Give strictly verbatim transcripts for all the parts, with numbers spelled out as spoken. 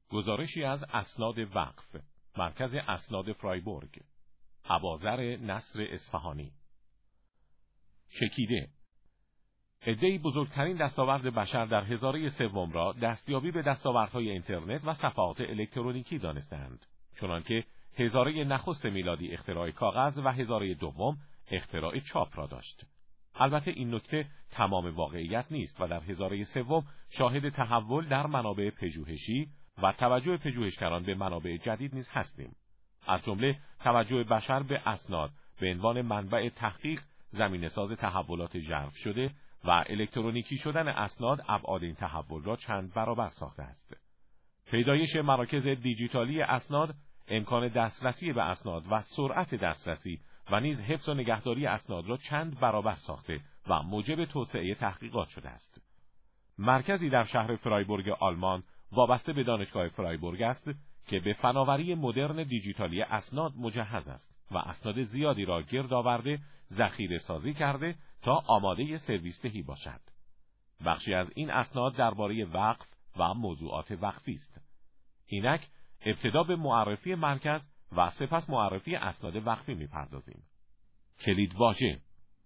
گزارشی از اسناد وقف، مرکز اسناد فرایبورگ، اباذر نصر اصفهانی. چکیده. عده‌ای بزرگترین دستاورد بشر در هزاره سوم را دستیابی به دستاوردهای اینترنت و صفحات الکترونیکی دانستند، چنانکه هزاره نخست میلادی اختراع کاغذ و هزاره دوم اختراع چاپ را داشت. البته این نکته تمام واقعیت نیست و در هزاره سوم شاهد تحول در منابع پژوهشی و توجه پژوهشگران به منابع جدید نیز هستیم. از جمله توجه بشر به اسناد به عنوان منبع تحقیق، زمینه‌ساز تحولات ژرف شده و الکترونیکی شدن اسناد ابعاد این تحول را چند برابر ساخته است. پیدایش مراکز دیجیتالی اسناد، امکان دسترسی به اسناد و سرعت دسترسی و نیز حفظ و نگهداری اسناد را چند برابر ساخته و موجب توسعه تحقیقات شده است. مرکزی در شهر فرایبورگ آلمان وابسته به دانشگاه فرایبورگ است که به فناوری مدرن دیجیتالی اسناد مجهز است و اسناد زیادی را گرد آورده، ذخیره سازی کرده تا آماده سرویس دهی باشد. بخشی از این اسناد درباره وقف و موضوعات وقفی است. اینک ابتدا به معرفی مرکز و سپس معرفی اسناد وقفی می‌پردازیم. کلیدواژه: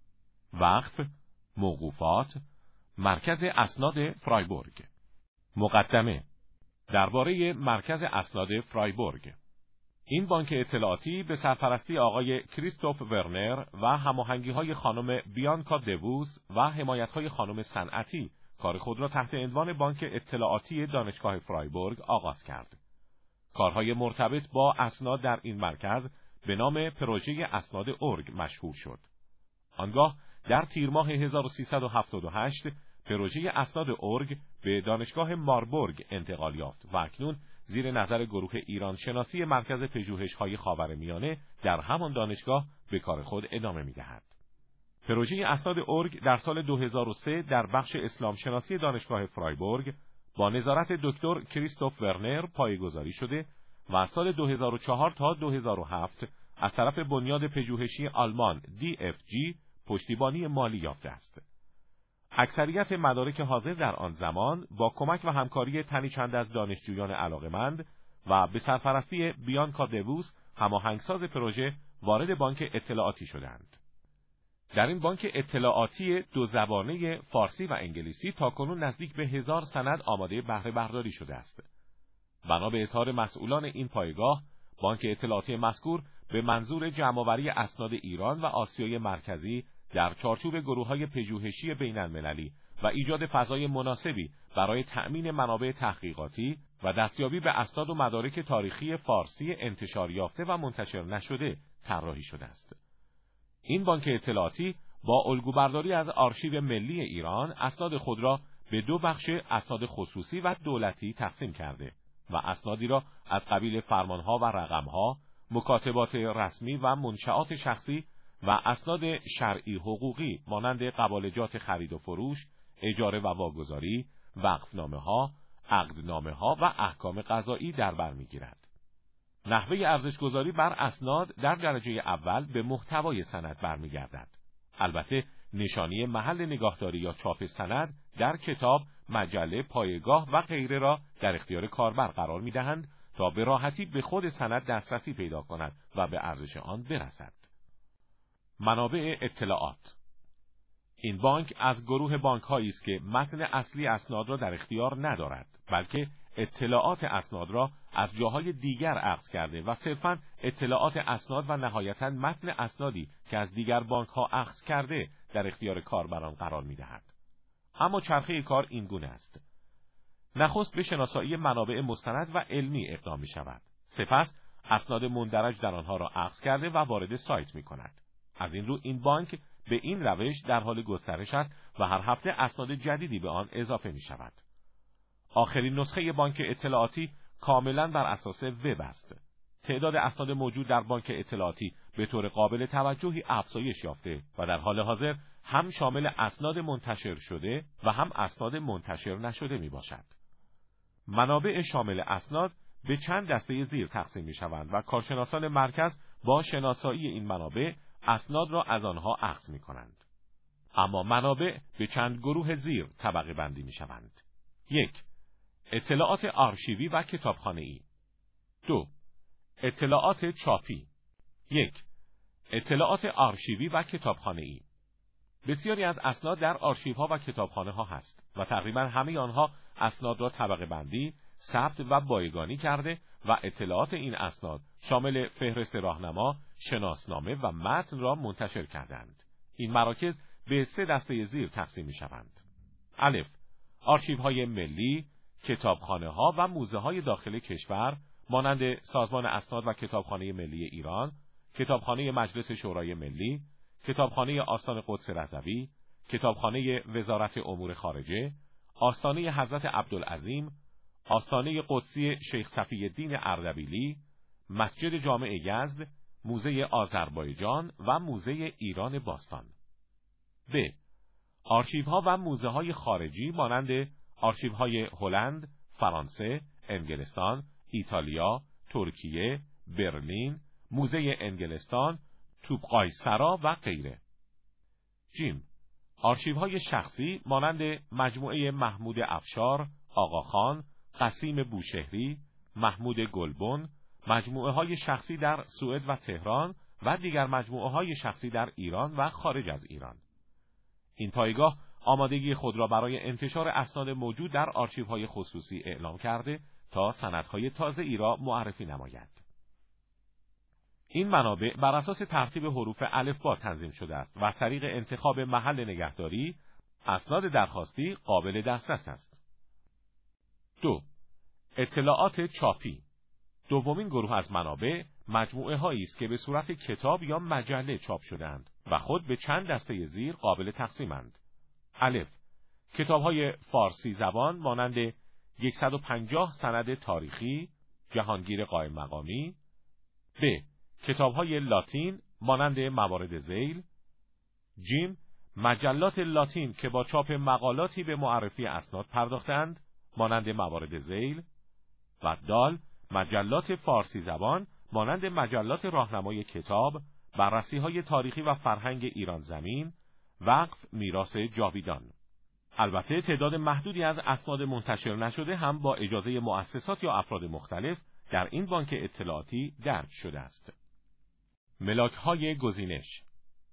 وقف، موقوفات، مرکز اسناد فرایبورگ. مقدمه درباره مرکز اسناد فرایبورگ. این بانک اطلاعاتی به سرپرستی آقای کریستوف ورنر و هماهنگی‌های خانم بیانکا دووس و حمایت‌های خانم صنعتی کار خود را تحت عنوان بانک اطلاعاتی دانشگاه فرایبورگ آغاز کرد. کارهای مرتبط با اسناد در این مرکز به نام پروژه اسناد اورگ مشهور شد. آنگاه در تیر ماه هزار و سیصد و هفتاد و هشت پروژه اسناد اورگ به دانشگاه ماربورگ انتقال یافت و اکنون زیر نظر گروه ایران شناسی مرکز پژوهش‌های خاورمیانه در همان دانشگاه به کار خود ادامه می‌دهد. پروژه اسناد اورگ در سال دو هزار و سه در بخش اسلام شناسی دانشگاه فرایبورگ با نظارت دکتر کریستوف ورنر پایه‌گذاری شده و از سال دو هزار و چهار تا دو هزار و هفت از طرف بنیاد پژوهشی آلمان دی اف جی پشتیبانی مالی یافته است. اکثریت مدارک حاضر در آن زمان با کمک و همکاری تنی چند از دانشجویان علاقه‌مند و به سرپرستی بیانکا دووس هماهنگساز پروژه وارد بانک اطلاعاتی شدند. در این بانک اطلاعاتی دو زبانه فارسی و انگلیسی تاکنون نزدیک به هزار سند آماده بهره برداری شده است. بنا به اظهار مسئولان این پایگاه، بانک اطلاعاتی مذکور به منظور جمع‌آوری اسناد ایران و آسیای مرکزی در چارچوب گروه‌های پژوهشی بین‌المللی و ایجاد فضای مناسبی برای تأمین منابع تحقیقاتی و دستیابی به اسناد و مدارک تاریخی فارسی انتشار یافته و منتشر نشده طراحی شده است. این بانک اطلاعاتی با الگوبرداری از آرشیو ملی ایران اسناد خود را به دو بخش اسناد خصوصی و دولتی تقسیم کرده و اسنادی را از قبیل فرمانها و رقمها، مکاتبات رسمی و منشآت شخصی و اسناد شرعی حقوقی مانند قبالجات خرید و فروش، اجاره و واگذاری، وقفنامه‌ها، عقدنامه‌ها و احکام قضایی در بر می‌گیرد. نحوه ارزش‌گذاری بر اسناد در درجه اول به محتوای سند برمیگردد. البته نشانی محل نگاهداری یا چاپ سند در کتاب، مجله، پایگاه و غیره را در اختیار کاربر قرار می‌دهند تا به راحتی به خود سند دسترسی پیدا کند و به ارزش آن برسد. منابع اطلاعات. این بانک از گروه بانک‌هایی است که متن اصلی اسناد را در اختیار ندارد، بلکه اطلاعات اسناد را از جاهای دیگر اخذ کرده و صرفاً اطلاعات اسناد و نهایتاً متن اسنادی که از دیگر بانک‌ها اخذ کرده در اختیار کاربران قرار می‌دهد. اما چرخه کار این گونه است: نخست به شناسایی منابع مستند و علمی اقدام می‌شود. سپس اسناد مندرج در آنها را اخذ کرده و وارد سایت می‌کند. از این رو این بانک به این روش در حال گسترش است و هر هفته اسناد جدیدی به آن اضافه می‌شود. آخرین نسخه بانک اطلاعاتی کاملاً بر اساس وب است. تعداد اسناد موجود در بانک اطلاعاتی به طور قابل توجهی افزایش یافته و در حال حاضر هم شامل اسناد منتشر شده و هم اسناد منتشر نشده میباشد. منابع شامل اسناد به چند دسته زیر تقسیم میشوند و کارشناسان مرکز با شناسایی این منابع اسناد را از آنها اخذ میکنند. اما منابع به چند گروه زیر طبقه بندی میشوند. یک، اطلاعات آرشیوی و کتابخانه‌ای. دو. اطلاعات چاپی. یک. اطلاعات آرشیوی و کتابخانه‌ای. بسیاری از اسناد در آرشیوها و کتابخانه‌ها هست و تقریبا همه آنها اسناد را طبقه بندی، ثبت و بایگانی کرده و اطلاعات این اسناد شامل فهرست راهنما، شناسنامه و متن را منتشر کردند. این مراکز به سه دسته زیر تقسیم می‌شوند. الف. آرشیوهای ملی، کتابخانه‌ها و موزه‌های داخل کشور مانند سازمان اسناد و کتابخانه ملی ایران، کتابخانه مجلس شورای ملی، کتابخانه آستان قدس رضوی، کتابخانه وزارت امور خارجه، آستانه حضرت عبدالعظیم، آستانه قدسی شیخ صفی الدین اردبیلی، مسجد جامع یزد، موزه آذربایجان و موزه ایران باستان. ب. آرشیوها و موزه‌های خارجی مانند آرشیوهای هلند، فرانسه، انگلستان، ایتالیا، ترکیه، برلین، موزه انگلستان، توپقایسرا و غیره. جیم. آرشیوهای شخصی مانند مجموعه محمود افشار، آقاخان، قسیم بوشهری، محمود گلبن، مجموعه های شخصی در سوئد و تهران و دیگر مجموعه های شخصی در ایران و خارج از ایران. این پایگاه آمادگی خود را برای انتشار اسناد موجود در آرشیوهای خصوصی اعلام کرده تا سندهای تازه ای را معرفی نماید. این منابع بر اساس ترتیب حروف الفبا تنظیم شده است و از طریق انتخاب محل نگهداری اسناد درخواستی قابل دسترس است. دو. اطلاعات چاپی. دومین گروه از منابع مجموعه هایی است که به صورت کتاب یا مجله چاپ شده‌اند و خود به چند دسته زیر قابل تقسیمند. الف. کتاب‌های فارسی زبان مانند صد و پنجاه سند تاریخی، جهانگیر قائم مقامی. ب. کتاب‌های لاتین مانند موارد ذیل. جیم. مجلات لاتین که با چاپ مقالاتی به معرفی اسناد پرداختند مانند موارد ذیل. و دال. مجلات فارسی زبان مانند مجلات راهنمای کتاب، بررسی‌های تاریخی و فرهنگ ایران زمین، وقف میراث جاویدان. البته تعداد محدودی از اسناد منتشر نشده هم با اجازه مؤسسات یا افراد مختلف در این بانک اطلاعاتی درج شده است. ملاک‌های گزینش.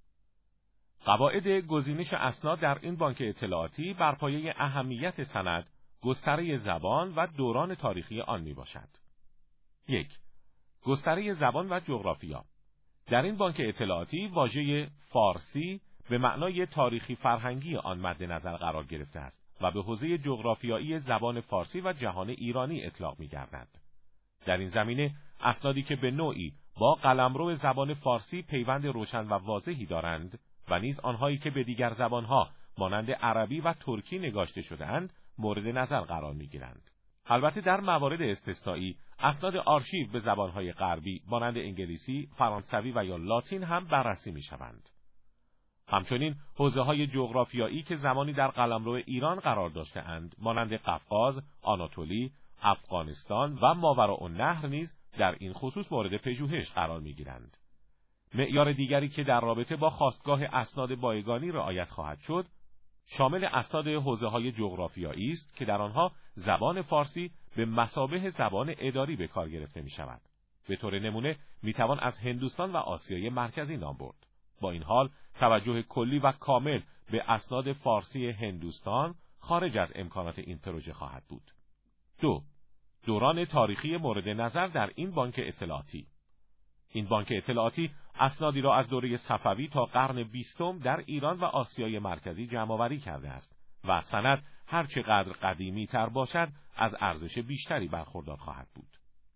قواعد گزینش اسناد در این بانک اطلاعاتی بر پایه اهمیت سند، گستره زبان و دوران تاریخی آن میباشد. یک. گستره زبان و جغرافیا. در این بانک اطلاعاتی واژه فارسی به معنای تاریخی فرهنگی آن مد نظر قرار گرفته است و به حوزه جغرافیایی زبان فارسی و جهان ایرانی اطلاق می‌گردد. در این زمینه اسنادی که به نوعی با قلمرو زبان فارسی پیوند روشن و واضحی دارند و نیز آنهایی که به دیگر زبانها مانند عربی و ترکی نگاشته شده‌اند مورد نظر قرار می‌گیرند. البته در موارد استثنایی اسناد آرشیو به زبانهای غربی مانند انگلیسی، فرانسوی و یا لاتین هم بررسی می‌شوند. همچنین حوزه‌های جغرافیایی که زمانی در قلمرو ایران قرار داشته‌اند مانند قفقاز، آناتولی، افغانستان و ماوراءالنهر نیز در این خصوص مورد پژوهش قرار می‌گیرند. معیار دیگری که در رابطه با خواستگاه اسناد بایگانی رعایت خواهد شد شامل اسناد حوزه‌های جغرافیایی است که در آنها زبان فارسی به مثابه زبان اداری به کار گرفته می‌شود. به طور نمونه می‌توان از هندوستان و آسیای مرکزی نام برد. با این حال توجه کلی و کامل به اسناد فارسی هندوستان خارج از امکانات این پروژه خواهد بود. دو. دوران تاریخی مورد نظر در این بانک اطلاعاتی. این بانک اطلاعاتی اسنادی را از دوره صفوی تا قرن بیستم در ایران و آسیای مرکزی جمع‌آوری کرده است و سند هر چقدر قدیمی تر باشد از ارزش بیشتری برخوردار خواهد بود.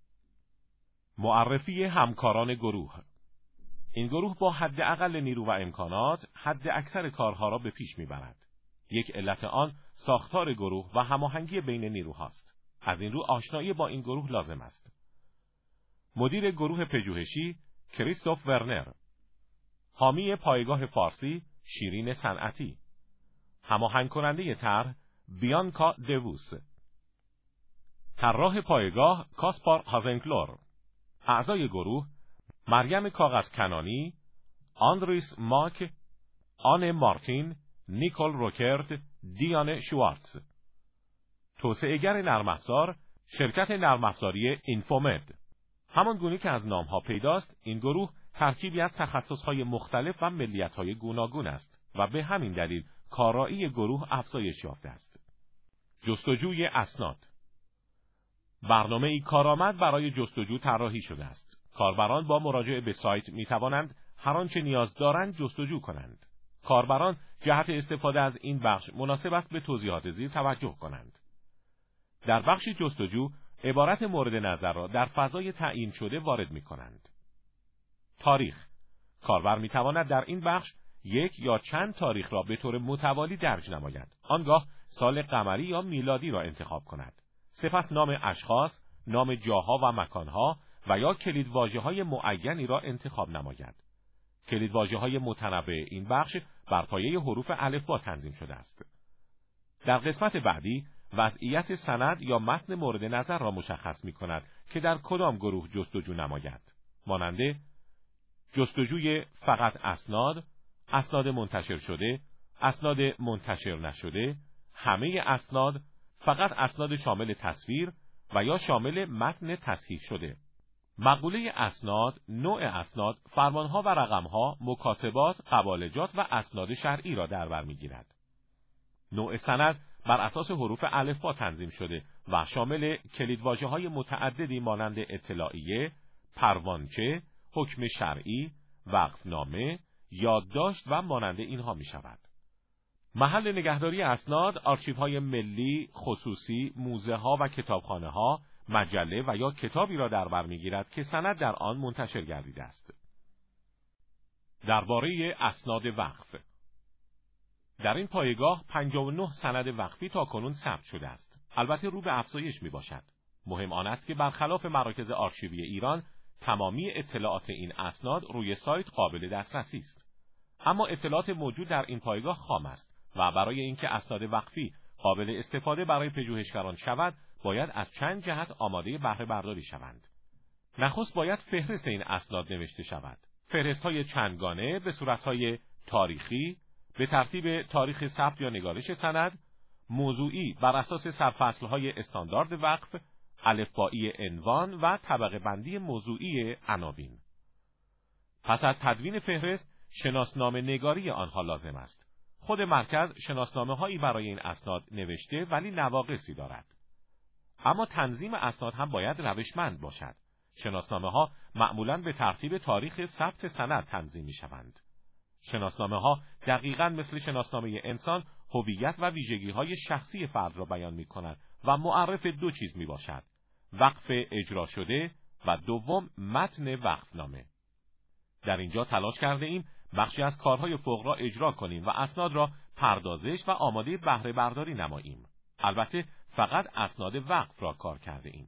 معرفی همکاران گروه. این گروه با حداقل نیرو و امکانات حد اکثر کارها را به پیش میبرد. یک علت آن ساختار گروه و هماهنگی بین نیروهاست. از این رو آشنایی با این گروه لازم است. مدیر گروه پژوهشی کریستوف ورنر. حامی پایگاه فارسی شیرین صنعتی. هماهنگ کننده طرح بیانکا دووس. طراح پایگاه کاسپار هازنکلور. اعضای گروه مریم کاغذ کنانی، آندریس ماک، آن مارتین، نیکول روکرت، دیان شوارتز. توسعه‌گر نرم افزار شرکت نرم افزاری اینفومد. همان گونه که از نامها پیداست، این گروه ترکیبی از تخصصهای مختلف و ملیت‌های گوناگون است و به همین دلیل کارایی گروه افزایش یافته است. جستجوی اسناد. برنامه‌ای کارآمد برای جستجو طراحی شده است. کاربران با مراجعه به سایت می‌توانند هر آنچه نیاز دارند جستجو کنند. کاربران جهت استفاده از این بخش مناسب است به توضیحات زیر توجه کنند. در بخش جستجو عبارت مورد نظر را در فضای تعیین شده وارد می‌کنند. تاریخ. کاربر می‌تواند در این بخش یک یا چند تاریخ را به طور متوالی درج نماید. آنگاه سال قمری یا میلادی را انتخاب کند. سپس نام اشخاص، نام جاها و مکانها و یا کلیدواژه‌های معینی را انتخاب نماید. کلیدواژه‌های متنوع این بخش بر پایه حروف الفبا تنظیم شده است. در قسمت بعدی وضعیت سند یا متن مورد نظر را مشخص می‌کند که در کدام گروه جستجو نماید. مانند جستجوی فقط اسناد، اسناد منتشر شده، اسناد منتشر نشده، همه اسناد، فقط اسناد شامل تصویر و یا شامل متن تصحیح شده. مقوله اسناد، نوع اسناد، فرمانها و رقمها، مکاتبات، قوالجات و اسناد شرعی را در بر می‌گیرد. نوع سند بر اساس حروف الفبا تنظیم شده و شامل کلیدواژه‌های متعددی مانند اطلاعیه، پروانچه، حکم شرعی، وقفنامه، یادداشت و مانند اینها می‌شود. محل نگهداری اسناد، آرشیوهای ملی، خصوصی، موزه‌ها و کتابخانه‌ها، مجله و یا کتابی را در بر می‌گیرد که سند در آن منتشر گردیده است. درباره اسناد وقف. در این پایگاه پنجاه و نه سند وقفی تاکنون ثبت شده است. البته رو به افزایش می‌باشد. مهم آن است که برخلاف مراکز آرشیوی ایران، تمامی اطلاعات این اسناد روی سایت قابل دسترسی است. اما اطلاعات موجود در این پایگاه خام است و برای اینکه اسناد وقفی قابل استفاده برای پژوهشگران شود، باید از چند جهت آماده بهره برداری شوند. نخست باید فهرست این اسناد نوشته شود. فهرست‌های چندگانه به صورت‌های تاریخی، به ترتیب تاریخ ثبت یا نگارش سند، موضوعی بر اساس سرفصل‌های استاندارد وقف، الفبایی عنوان و طبقه بندی موضوعی عناوین. پس از تدوین فهرست، شناسنامه نگاری آنها لازم است. خود مرکز شناسنامه‌هایی برای این اسناد نوشته ولی نواقصی دارد. اما تنظیم اسناد هم باید روشمند باشد. شناسنامه‌ها معمولاً به ترتیب تاریخ ثبت سند تنظیم می‌شوند. شناسنامه‌ها دقیقاً مثل شناسنامه انسان هویت و ویژگی‌های شخصی فرد را بیان می‌کنند و معرف دو چیز می‌باشد: وقف اجرا شده و دوم متن وقفنامه. در اینجا تلاش کرده ایم بخشی از کارهای فوق را اجرا کنیم و اسناد را پردازش و آماده بهره برداری نماییم. البته فقط اسناد وقف را کار کرده ایم.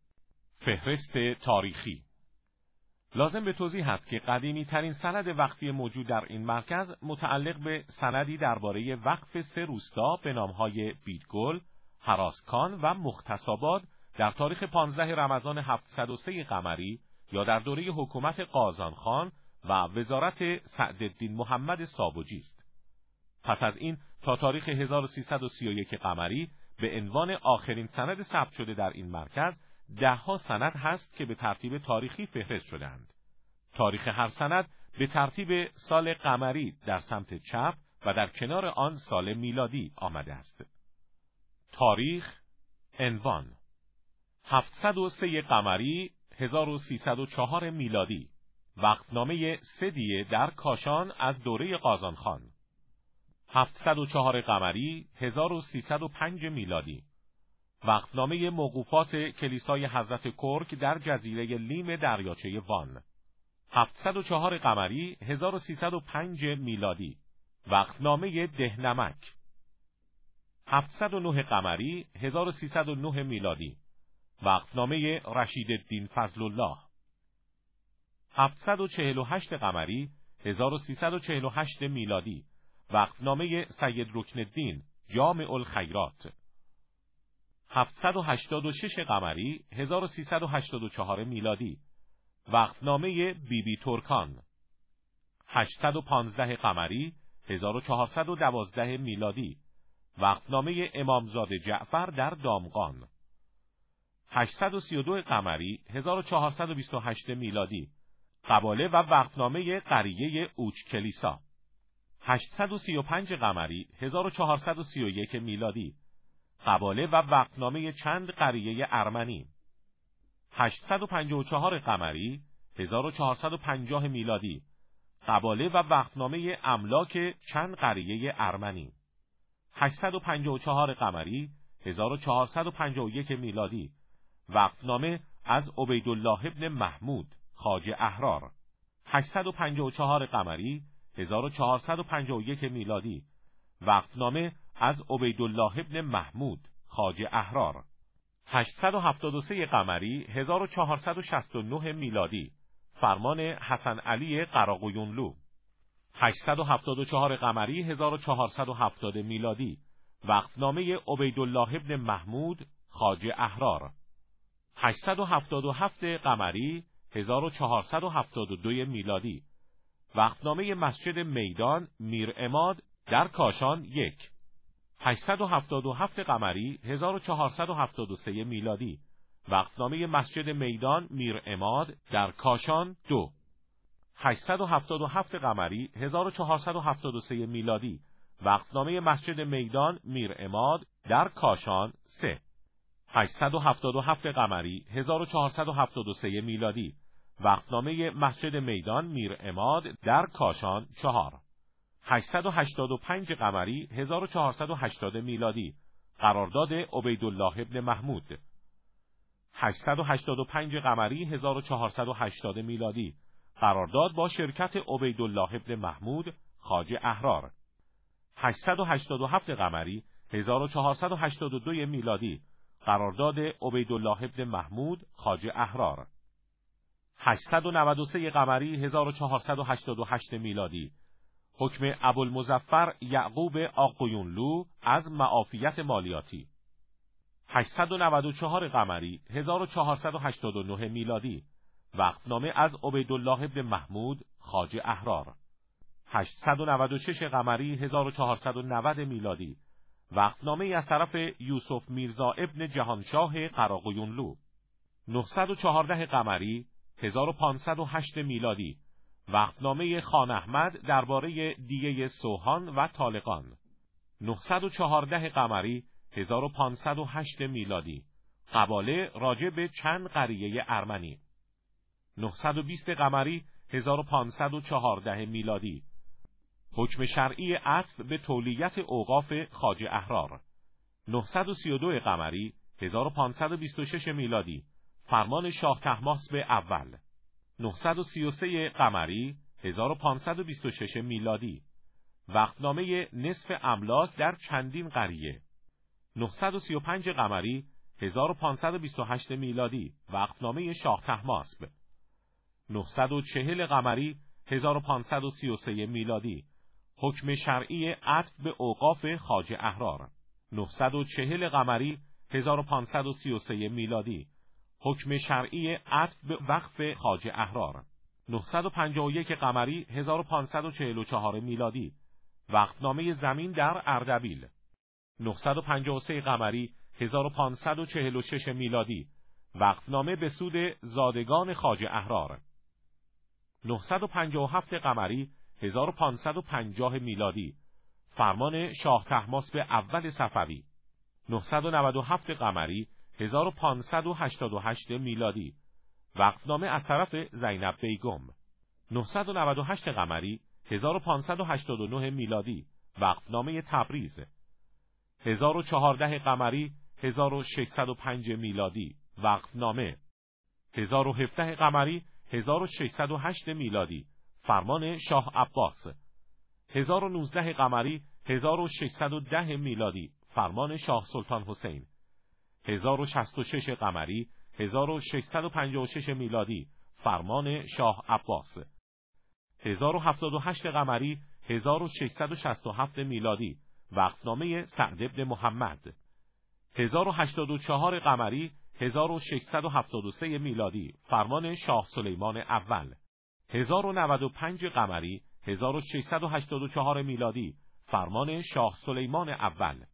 فهرست تاریخی. لازم به توضیح است که قدیمی ترین سند وقفی موجود در این مرکز متعلق به سندی درباره وقف سه روستا به نامهای بیدگل، هراسکان و مختصاباد در تاریخ پانزده رمضان هفتصد و سه قمری یا در دوره حکومت قازان خان و وزارت سعدالدین محمد ساوجی است. پس از این تا تاریخ هزار و سیصد و سی و یک قمری به عنوان آخرین سند ثبت شده در این مرکز دهها سند هست که به ترتیب تاریخی فهرست شدند. تاریخ هر سند به ترتیب سال قمری در سمت چپ و در کنار آن سال میلادی آمده است. تاریخ، عنوان: هفتصد و سه قمری هزار و سیصد و چهار میلادی. وقفنامه سه دیه در کاشان از دوره قازان خان. هفتصد و چهار قمری هزار و سیصد و پنج میلادی. وقفنامه موقوفات کلیسای حضرت کرک در جزیره لیم دریاچه وان. هفتصد و چهار قمری هزار و سیصد و پنج میلادی. وقفنامه دهنمک. هفتصد و نه قمری هزار و سیصد و نه میلادی. وقفنامه رشیدالدین فضل الله. هفتصد و چهل و هشت قمری هزار و سیصد و چهل و هشت میلادی. وقفنامه سید رکن الدین جامع الخیرات. هفتصد و هشتاد و شش قمری هزار و سیصد و هشتاد و چهار میلادی. وقفنامه بی بی ترکان. هشتصد و پانزده قمری هزار و چهارصد و دوازده میلادی. وقفنامه امامزاده جعفر در دامغان. هشتصد و سی و دو قمری هزار و چهارصد و بیست و هشت میلادی، قباله و وقفنامه قریه اوچ کلیسا. هشتصد و سی و پنج قمری هزار و چهارصد و سی و یک میلادی، قباله و وقفنامه چند قریه ارمنی. هشتصد و پنجاه و چهار قمری هزار و چهارصد و پنجاه میلادی، قباله و وقفنامه املاک چند قریه ارمنی. هشتصد و پنجاه و چهار قمری هزار و چهارصد و پنجاه و یک میلادی، وقفنامه از عبیدالله ابن محمود خواجه احرار. هشتصد و پنجاه و چهار قمری هزار و چهارصد و پنجاه و یک میلادی، وقفنامه از عبیدالله ابن محمود خواجه احرار. هشتصد و هفتاد و سه قمری هزار و چهارصد و شصت و نه میلادی، فرمان حسن علی قراقویونلو. هشتصد و هفتاد و چهار قمری هزار و چهارصد و هفتاد میلادی، وقفنامه عبیدالله ابن محمود خواجه احرار. هشتصد و هفتاد و هفت قمری هزار و چهارصد و هفتاد و دو میلادی، وقفنامه مسجد میدان میر عماد در کاشان یک. هشتصد و هفتاد و هفت قمری هزار و چهارصد و هفتاد و سه میلادی، وقفنامه مسجد میدان میر عماد در کاشان دو. هشتصد و هفتاد و هفت قمری هزار و چهارصد و هفتاد و سه میلادی، وقفنامه مسجد میدان میر عماد در کاشان سه. هشتصد و هفتاد و هفت قمری هزار و چهارصد و هفتاد و سه میلادی، وقفنامه مسجد میدان میر عماد در کاشان چهار. هشتصد و هشتاد و پنج قمری هزار و چهارصد و هشتاد میلادی، قرارداد عبیدالله ابن محمود. هشتصد و هشتاد و پنج قمری هزار و چهارصد و هشتاد میلادی، قرارداد با شرکت عبیدالله ابن محمود خواجه احرار. هشتصد و هشتاد و هفت قمری هزار و چهارصد و هشتاد و دو میلادی، قرارداد عبیدالله ابن محمود خواجه احرار. هشتصد و نود و سه قمری هزار و چهارصد و هشتاد و هشت میلادی، حکم ابوالمظفر یعقوب آقویونلو از معافیت مالیاتی. هشتصد و نود و چهار قمری هزار و چهارصد و هشتاد و نه میلادی، وقفنامه از عبیدالله ابن محمود خواجه احرار. هشتصد و نود و شش قمری هزار و چهارصد و نود میلادی، وقفنامه از طرف یوسف میرزا ابن جهانشاه قراقویونلو. نهصد و چهارده قمری هزار و پانصد و هشت میلادی، وقفنامه خان احمد درباره دیه سوهان و طالقان. نهصد و چهارده قمری هزار و پانصد و هشت میلادی، قباله راجع به چند قریه ارمنی. نهصد و بیست قمری هزار و پانصد و چهارده میلادی، حکم شرعی عطف به تولیت اوقاف خواجه احرار. نهصد و سی و دو قمری هزار و پانصد و بیست و شش میلادی، فرمان شاه طهماسب اول. نهصد و سی و سه قمری هزار و پانصد و بیست و شش میلادی، وقفنامه نصف املاک در چندین قریه. نهصد و سی و پنج قمری هزار و پانصد و بیست و هشت میلادی، وقفنامه شاه طهماسب. نهصد و چهل قمری هزار و پانصد و سی و سه میلادی، حکم شرعی عطف به اوقاف خواجه احرار. نهصد و چهل قمری هزار و پانصد و سی و سه میلادی، حکم شرعی عطف به وقف خواجه احرار. نهصد و پنجاه و یک قمری هزار و پانصد و چهل و چهار میلادی، وقفنامه زمین در اردبیل. نهصد و پنجاه و سه قمری هزار و پانصد و چهل و شش میلادی، وقفنامه به سود زادگان خواجه احرار. نهصد و پنجاه و هفت قمری هزار و پانصد و پنجاه میلادی، فرمان شاه طهماسب اول صفوی. نهصد و نود و هفت قمری هزار و پانصد و هشتاد و هشت میلادی، وقفنامه از طرف زینب بیگم. نهصد و نود و هشت قمری هزار و پانصد و هشتاد و نه میلادی، وقفنامه تبریز. هزار و چهارده قمری هزار و ششصد و پنج میلادی، وقفنامه. هزار و هفده قمری هزار و ششصد و هشت میلادی، فرمان شاه عباس. هزار و نوزده قمری هزار و ششصد و ده میلادی، فرمان شاه سلطان حسین. هزار و شصت و شش قمری هزار و ششصد و پنجاه و شش میلادی، فرمان شاه عباس. هزار و هفتاد و هشت قمری هزار و ششصد و شصت و هفت میلادی، وقفنامه سعد بن محمد. هزار و هشتاد و چهار قمری هزار و ششصد و هفتاد و سه میلادی، فرمان شاه سلیمان اول. هزار و نود و پنج قمری هزار و ششصد و هشتاد و چهار میلادی، فرمان شاه سلیمان اول.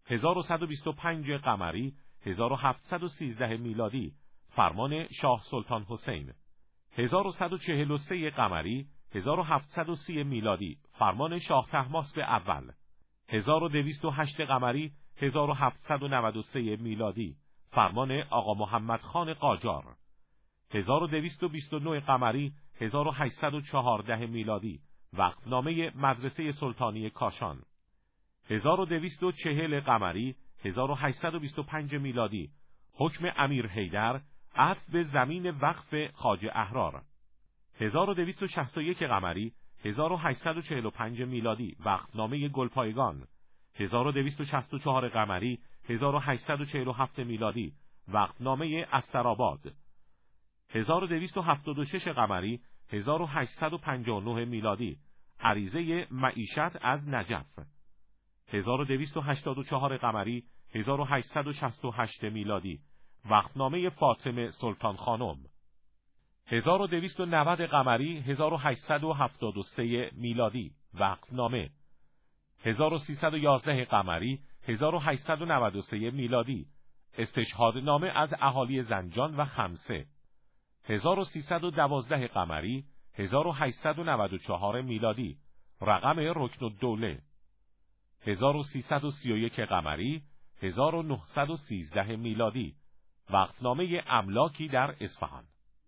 هزار و صد و بیست و پنج قمری هزار و هفتصد و سیزده میلادی فرمان شاه سلطان حسین. هزار و صد و چهل و سه قمری هزار و هفتصد و سی میلادی فرمان شاه طهماسب اول. هزار و دویست و هشت قمری هزار و هفتصد و نود و سه میلادی فرمان آقا محمد خان قاجار. هزار و دویست و بیست و نه قمری هزار و هشتصد و چهارده میلادی وقفنامه مدرسه سلطانی کاشان. هزار و دویست و چهل قمری هزار و هشتصد و بیست و پنج میلادی حکم امیر حیدر عطف به زمین وقف خواجه احرار. هزار و دویست و شصت و یک قمری هزار و هشتصد و چهل و پنج میلادی وقفنامه گلپایگان. هزار و دویست و شصت و چهار قمری هزار و هشتصد و چهل و هفت میلادی وقفنامه استرآباد. هزار و دویست و هفتاد و شش قمری هزار و هشتصد و پنجاه و نه میلادی عریضه معیشت از نجف. هزار و دویست و هشتاد و چهار قمری هزار و هشتصد و شصت و هشت میلادی وقفنامه فاطمه سلطان خانم. هزار و دویست و نود قمری هزار و هشتصد و هفتاد و سه میلادی وقفنامه. هزار و سیصد و یازده قمری هزار و هشتصد و نود و سه میلادی استشهادنامه از اهالی زنجان و خمسه. هزار و سیصد و دوازده قمری هزار و هشتصد و نود و چهار میلادی رقم رکن الدوله. هزار و سیصد و سی و یک قمری هزار و نهصد و سیزده میلادی وقفنامه املاکی در اصفهان.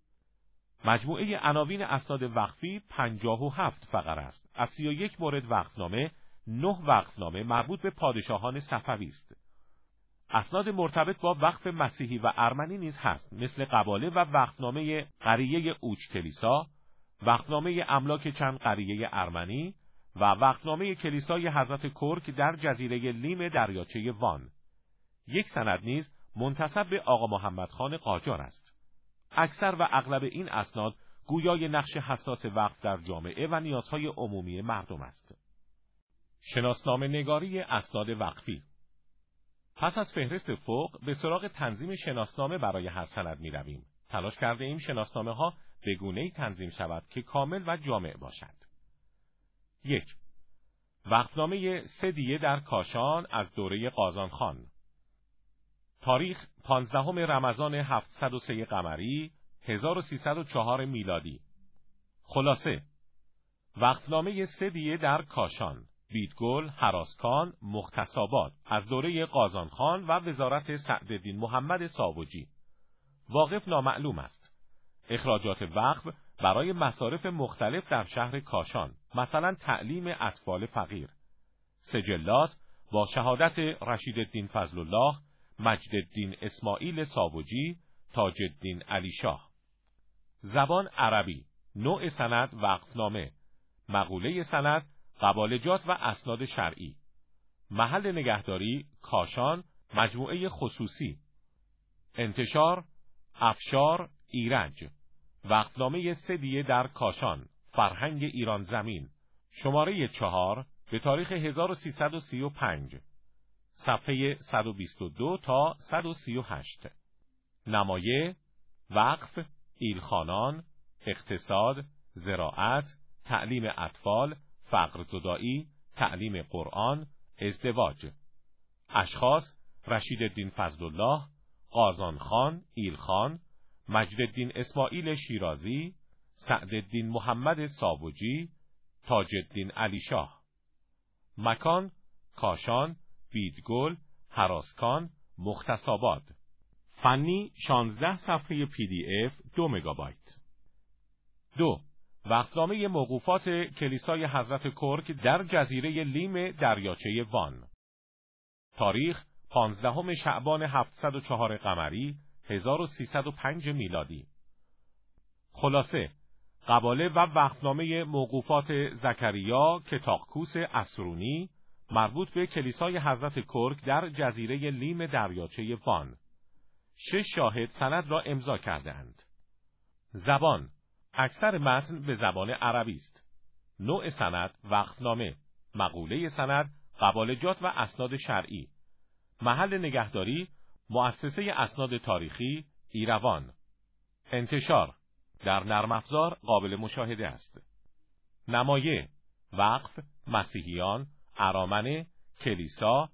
مجموعه عناوین اسناد وقفی پنجاه و هفت فقره است. از سی و یک مورد وقفنامه، نه وقفنامه مربوط به پادشاهان صفوی است. اسناد مرتبط با وقف مسیحی و ارمنی نیز هست، مثل قباله و وقفنامه قریه اوچ کلیسا، وقفنامه املاک چند قریه ارمنی و وقفنامه کلیسای حضرت کرک در جزیره لیم دریاچه وان. یک سند نیز منتسب به آقا محمد خان قاجار است. اکثر و اغلب این اسناد گویای نقش حساس وقف در جامعه و نیازهای عمومی مردم است. شناسنامه نگاری اسناد وقفی. پس از فهرست فوق به سراغ تنظیم شناسنامه برای هر سند می رویم. تلاش کرده ایم شناسنامه ها به گونه‌ای تنظیم شود که کامل و جامع باشد. یک. وقفنامه سه دیه در کاشان از دوره قازان خان. تاریخ پانزدهم رمضان هفتصد و سه قمری هزار و سیصد و چهار میلادی. خلاصه: وقفنامه سه دیه در کاشان، بیدگل، هراسکان، مختصاباد از دوره قازان خان و وزارت سعدالدین محمد ساوجی. واقف نامعلوم است. اخراجات وقف برای مصارف مختلف در شهر کاشان، مثلا تعلیم اطفال فقیر. سجلات با شهادت رشیدالدین فضلالله، مجدالدین اسماعیل ساوجی، تاجالدین علی شاه. زبان عربی. نوع سند وقفنامه. مقوله سند قبالجات و اسناد شرعی. محل نگهداری کاشان، مجموعه خصوصی. انتشار افشار ایرج. وقفنامه سه دیه در کاشان، فرهنگ ایران زمین، شماره چهار به تاریخ هزار و سیصد و سی و پنج، صفحه صد و بیست و دو تا صد و سی و هشت. نمایه، وقف، ایلخانان، اقتصاد، زراعت، تعلیم اطفال، فقرزدایی، تعلیم قرآن، ازدواج. اشخاص: رشیدالدین فضلالله، قازان خان، ایلخان، مجدالدین اسماعیل شیرازی، سعدالدین محمد ساوجی، تاجالدین علی شاه. مکان: کاشان، بیدگل، هراسکان، مختصاباد. فنی شانزده صفحه پی دی اف دو مگابایت. دو. وقفنامه موقوفات کلیسای حضرت کرک در جزیره لیم دریاچه وان. تاریخ پانزدهم شعبان هفتصد و چهار قمری هزار و سیصد و پنج میلادی. خلاصه: قباله و وقفنامه موقوفات زکریا کتاقکوس اسرونی مربوط به کلیسای حضرت کرک در جزیره لیم دریاچه وان. شش شاهد سند را امضا کردند. زبان: اکثر متن به زبان عربی است. نوع سند وقفنامه. مقوله سند قبالجات و اسناد شرعی. محل نگهداری مؤسسه اسناد تاریخی ایروان. انتشار در نرم افزار قابل مشاهده است. نمایه: وقف، مسیحیان، ارامنه، کلیسا،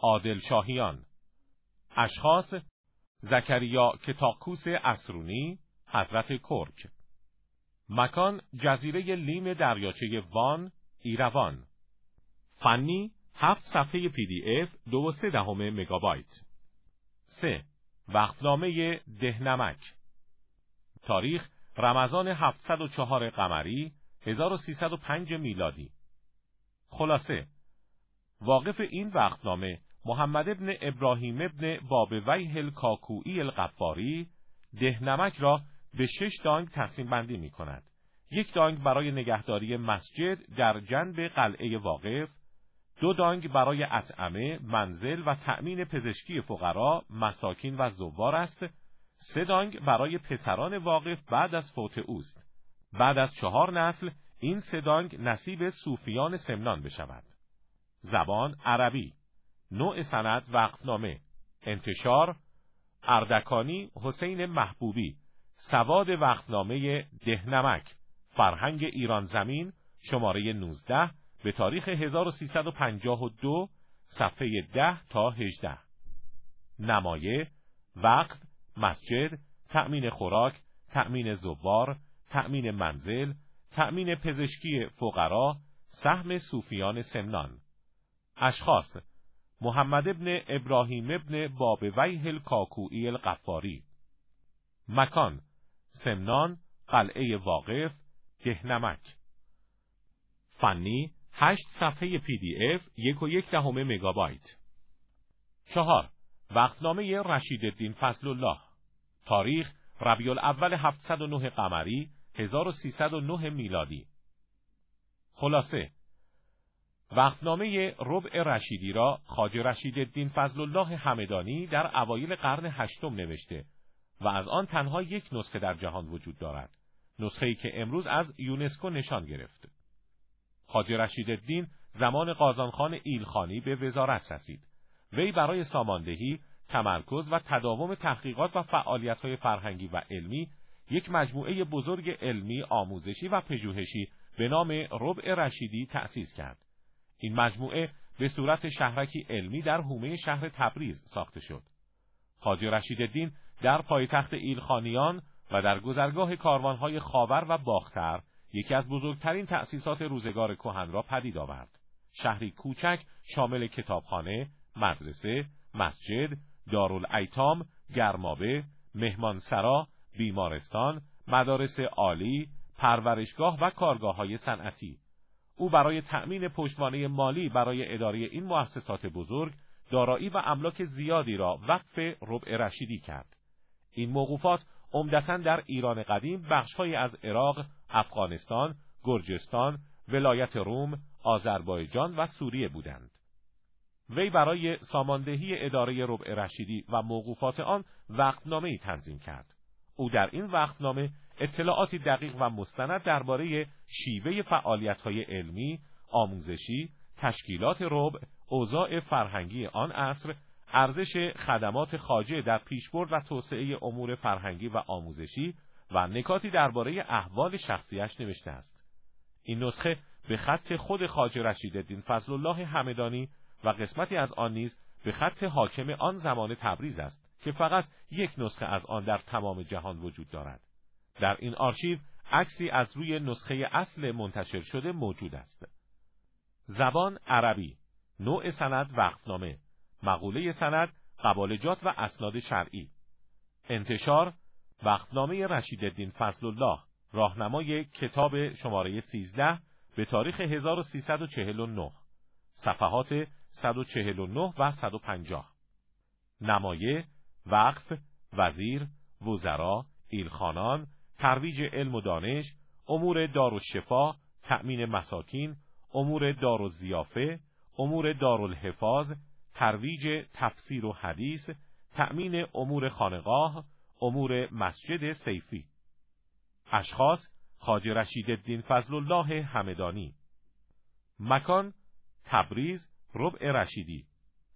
عادل شاهیان. اشخاص: زکریا کتاکوس اسرونی، حضرت کرک. مکان: جزیره لیم دریاچه وان، ایروان. فنی: هفت صفحه پی دی اف دو و سه دهم مگابایت. سه. وقتنامه دهنمک. تاریخ: رمضان هفتصد و چهار قمری، هزار و سیصد و پنج میلادی. خلاصه: واقف این وقتنامه محمد ابن ابراهیم ابن بابویه الکاکویی الغفاری دهنمک را به شش دانگ تقسیم بندی می کند. یک دانگ برای نگهداری مسجد در جنب قلعه واقف، دو دانگ برای اطعمه، منزل و تأمین پزشکی فقرا، مساکین و زوار است، سه دانگ برای پسران واقف بعد از فوت اوست. بعد از چهار نسل این سه دانگ نصیب صوفیان سمنان بشود. زبان عربی. نوع سند وقتنامه. انتشار: اردکانی حسین محبوبی. سواد وقتنامه دهنمک. فرهنگ ایران زمین، شماره نوزده، به تاریخ هزار و سیصد و پنجاه و دو، صفحه ده تا هجده. نمایه: وقت، مسجد، تأمین خوراک، تأمین زوار، تأمین منزل، تأمین پزشکی فقرا، سهم صوفیان سمنان. اشخاص: محمد ابن ابراهیم ابن بابویه الکاکویی الغفاری. مکان: سمنان، قلعه واقف، دهنمک. فنی: هشت صفحه پی دی اف یک و یک دهم مگابایت. چهار. وقتنامه رشیدالدین فضل الله. تاریخ: ربیع الاول هفتصد و نه قمری، هزار و سیصد و نه میلادی. خلاصه: وقتنامه ربع رشیدی را خواجه رشیدالدین فضل الله همدانی در اوایل قرن هشتم نوشته و از آن تنها یک نسخه در جهان وجود دارد، نسخه‌ای که امروز از یونسکو نشان گرفت. خواجه رشیدالدین زمان قازانخان ایلخانی به وزارت رسید. وی برای ساماندهی، تمرکز و تداوم تحقیقات و فعالیت‌های فرهنگی و علمی یک مجموعه بزرگ علمی، آموزشی و پژوهشی به نام ربع رشیدی تأسیس کرد. این مجموعه به صورت شهرکی علمی در حومه شهر تبریز ساخته شد. خواجه رشیدالدین در پایتخت ایلخانیان و در گذرگاه کاروانهای خاور و باختر یکی از بزرگترین تأسیسات روزگار کهن را پدید آورد. شهری کوچک شامل کتابخانه، مدرسه، مسجد، دارالایتام، گرمابه، مهمانسرا، بیمارستان، مدارس عالی، پرورشگاه و کارگاه‌های صنعتی. او برای تأمین پشتوانه مالی برای اداره این مؤسسات بزرگ، دارایی و املاک زیادی را وقف ربع رشیدی کرد. این موقوفات عمدتاً در ایران قدیم بخش‌هایی از عراق، افغانستان، گرجستان، ولایت روم، آذربایجان و سوریه بودند. وی برای ساماندهی اداره ربع رشیدی و موقوفات آن وقتنامه‌ای تنظیم کرد. او در این وقتنامه اطلاعاتی دقیق و مستند درباره شیوه فعالیت‌های علمی، آموزشی، تشکیلات ربع، اوضاع فرهنگی آن عصر، ارزش خدمات خواجه در پیشبرد و توسعه امور فرهنگی و آموزشی و نکاتی درباره احوال شخصیش نوشته است. این نسخه به خط خود خواجه رشیدالدین فضل الله همدانی و قسمتی از آن نیز به خط حاکم آن زمان تبریز است که فقط یک نسخه از آن در تمام جهان وجود دارد. در این آرشیو عکسی از روی نسخه اصل منتشر شده موجود است. زبان عربی. نوع سند وقتنامه. مقوله سند قبالجات و اسناد شرعی. انتشار وقتنامه رشیدالدین فضل الله، راهنمای کتاب شماره سیزده به تاریخ هزار و سیصد و چهل و نه، صفحات صد و چهل و نه و صد و پنجاه. نمایه: وقف، وزیر، وزرا، ایلخانان، ترویج علم و دانش، امور دارالشفا، تأمین مساکین، امور دارالضیافه، امور دارالحفاظ، ترویج تفسیر و حدیث، تأمین امور خانقاه، امور مسجد سیفی. اشخاص: خواجه رشیدالدین فضل الله همدانی. مکان: تبریز، ربع رشیدی.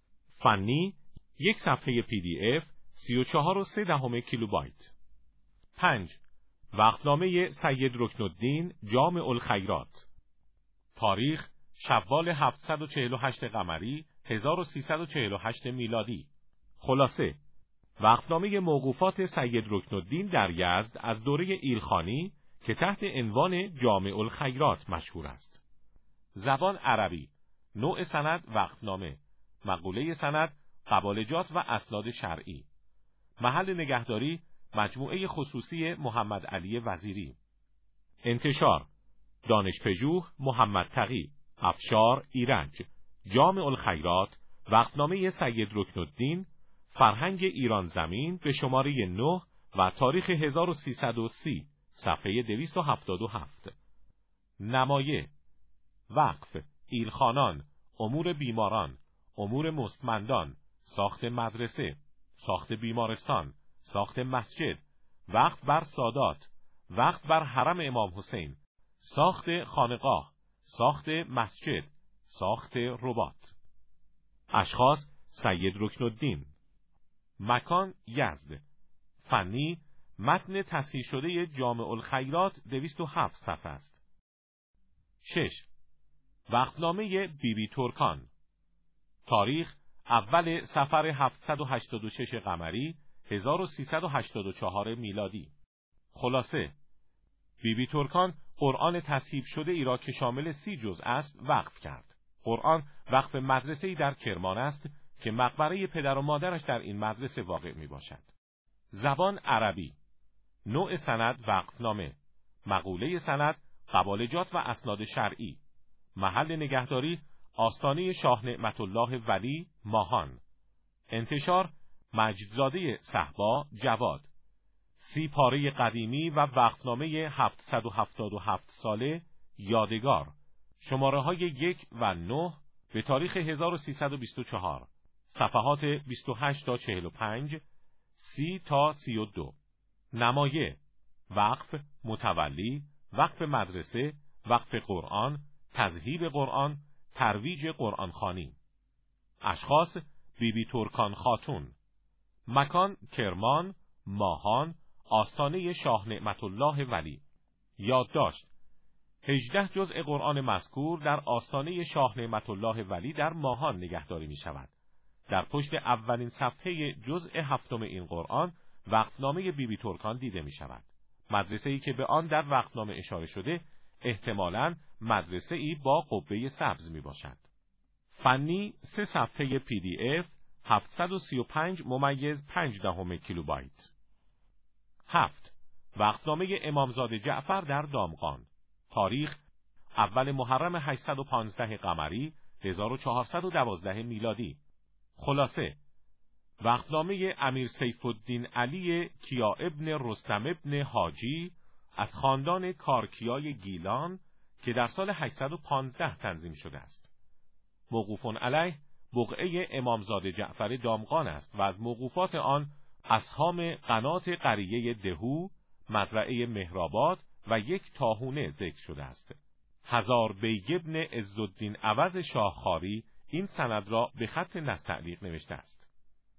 فنی: یک صفحه پی دی اف سی و چهار و سه دهم کیلوبایت. پنج. وقتنامه سید رکن الدین جامع الخیرات. تاریخ: شوال هفتصد و چهل و هشت قمری، هزار و سیصد و چهل و هشت میلادی. خلاصه، وقفنامه موقوفات سید رکنالدین در یزد از دوره ایلخانی که تحت عنوان جامع الخیرات مشهور است. زبان عربی، نوع سند وقفنامه، مقوله سند قبالجات و اسناد شرعی. محل نگهداری مجموعه خصوصی محمد علی وزیری. انتشار دانشپژوه محمد تقی، افشار ایرج، جامع الخیرات، وقفنامه سید رکنالدین، فرهنگ ایران زمین به شماره نه و تاریخ هزار و سیصد و سی، صفحه دویست و هفتاد و هفت. نمایه: وقف، ایلخانان، امور بیماران، امور مستمندان، ساخت مدرسه، ساخت بیمارستان، ساخت مسجد، وقف بر سادات، وقف بر حرم امام حسین، ساخت خانقاه، ساخت مسجد، ساخت رباط. اشخاص: سید رکنالدین. مکان: یزد. فنی: متن تصحیح شده جامع الخیرات دویست و هفت صفحه است. شش. وقفنامه بی بی ترکان. تاریخ: اول صفر هفتصد و هشتاد و شش قمری، هزار و سیصد و هشتاد و چهار میلادی. خلاصه: بی بی ترکان قرآن تصحیح شده ای را که شامل سی جزء است وقف کرد. قرآن وقف مدرسه‌ای در کرمان است که مقبره پدر و مادرش در این مدرسه واقع می باشد. زبان عربی. نوع سند وقفنامه، مقوله سند قبالجات و اسناد شرعی. محل نگهداری آستانه شاه نعمت الله ولی، ماهان. انتشار مجدزاده صهبا، جواد. سی پاره قدیمی و وقفنامه هفتصد و هفتاد و هفت ساله، یادگار. شماره های یک و نه به تاریخ هزار و سیصد و بیست و چهار. صفحات بیست و هشت تا چهل و پنج، سی تا سی و دو. نمایه: وقف، متولی، وقف مدرسه، وقف قرآن، تذهیب قرآن، ترویج قرآن خوانی. اشخاص: بی بی ترکان خاتون. مکان: کرمان، ماهان، آستانه شاه نعمت الله ولی. یادداشت: هجده جزء قرآن مذکور در آستانه شاه نعمت الله ولی در ماهان نگهداری می شود. در پشت اولین صفحه جزء هفتم این قرآن وقفنامه بی بی ترکان دیده می شود. مدرسه‌ای که به آن در وقفنامه اشاره شده احتمالاً مدرسه‌ای با قبه سبز می باشد. فنی: سه صفحه پی دی اف، هفتصد و سی و پنج ممیز پنج دهم کیلوبایت. هفت. وقفنامه امامزاده جعفر در دامغان. تاریخ: اول محرم هشتصد و پانزده قمری، هزار و چهارصد و دوازده میلادی. خلاصه: وقفنامه امیر سیف الدین علی کیا ابن رستم ابن حاجی از خاندان کارکیای گیلان که در سال هشتصد و پانزده تنظیم شده است. موقوف علیه بقعه امامزاده جعفر دامغان است و از موقوفات آن اسهام قنات قریه دهو، مزرعه مهرآباد و یک تاهونه ذکر شده است. هزار بیگ ابن عزالدین عوض شاهخواری این سند را به خط نستعلیق نوشته است.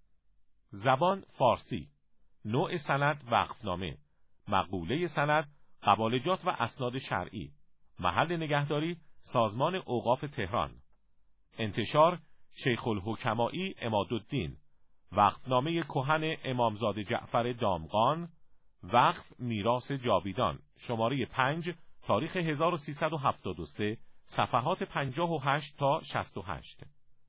زبان فارسی. نوع سند وقفنامه، مقوله سند قبالجات و اسناد شرعی. محل نگهداری سازمان اوقاف تهران. انتشار شیخ الحکمایی عمادالدین. وقفنامه کهن امامزاده جعفر دامغان، وقف میراث جاویدان، شماره پنج، تاریخ هزار و سیصد و هفتاد و سه، صفحات پنجاه و هشت تا شصت و هشت.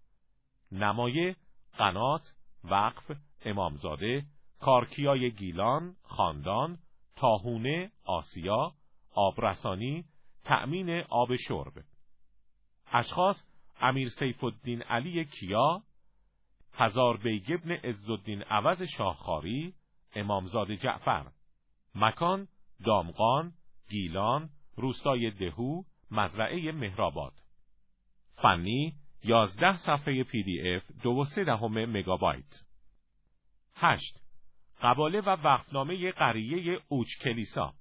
نمایه: قنات، وقف، امامزاده، کارکیای گیلان، خاندان، تاهونه، آسیا، آبرسانی، تأمین آب شرب. اشخاص: امیر سیف الدین علی کیا، هزار بیگ ابن عزالدین عوض شاهخواری، امامزاده جعفر. مکان: دامغان، گیلان، روستای دهو، مزرعه مهرآباد. فنی: یازده صفحه پی دی اف، دو و سه دهم مگابایت. هشت. قباله و وقفنامه قریه اوچ کلیسا.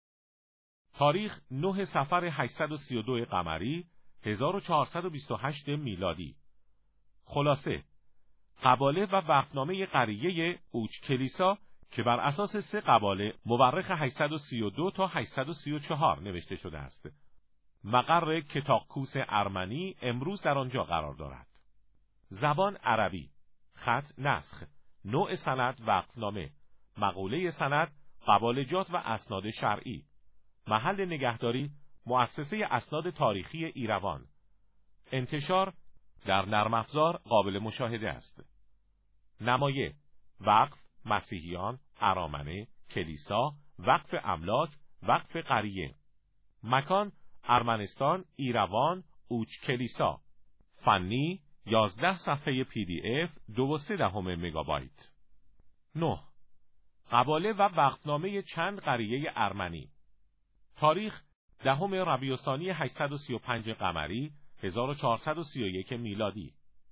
تاریخ: نه صفر هشتصد و سی و دو قمری، هزار و چهارصد و بیست و هشت میلادی. خلاصه: قباله و وقفنامه قریه اوچ کلیسا که بر اساس سه قباله مورخ هشتصد و سی و دو تا هشتصد و سی و چهار نوشته شده است. مقر کتاقکوس ارمنی امروز در آنجا قرار دارد. زبان عربی. خط نسخ. نوع سند وقفنامه. مقوله سند قبالجات و اسناد شرعی. محل نگهداری مؤسسه اسناد تاریخی ایروان. انتشار در نرم افزار قابل مشاهده است. نمایه: وقف، مسیحیان، ارامنه، کلیسا، وقف املاک، وقف قریه. مکان: ارمنستان، ایروان، اوچ کلیسا. فنی: یازده صفحه پی دی اف دو و سه دهم مگابایت. نه. قباله و وقفنامه چند قریه ارمنی. تاریخ: دهم ربیع الثانی هشتصد و سی و پنج قمری هزار و چهارصد و سی و یک میلادی.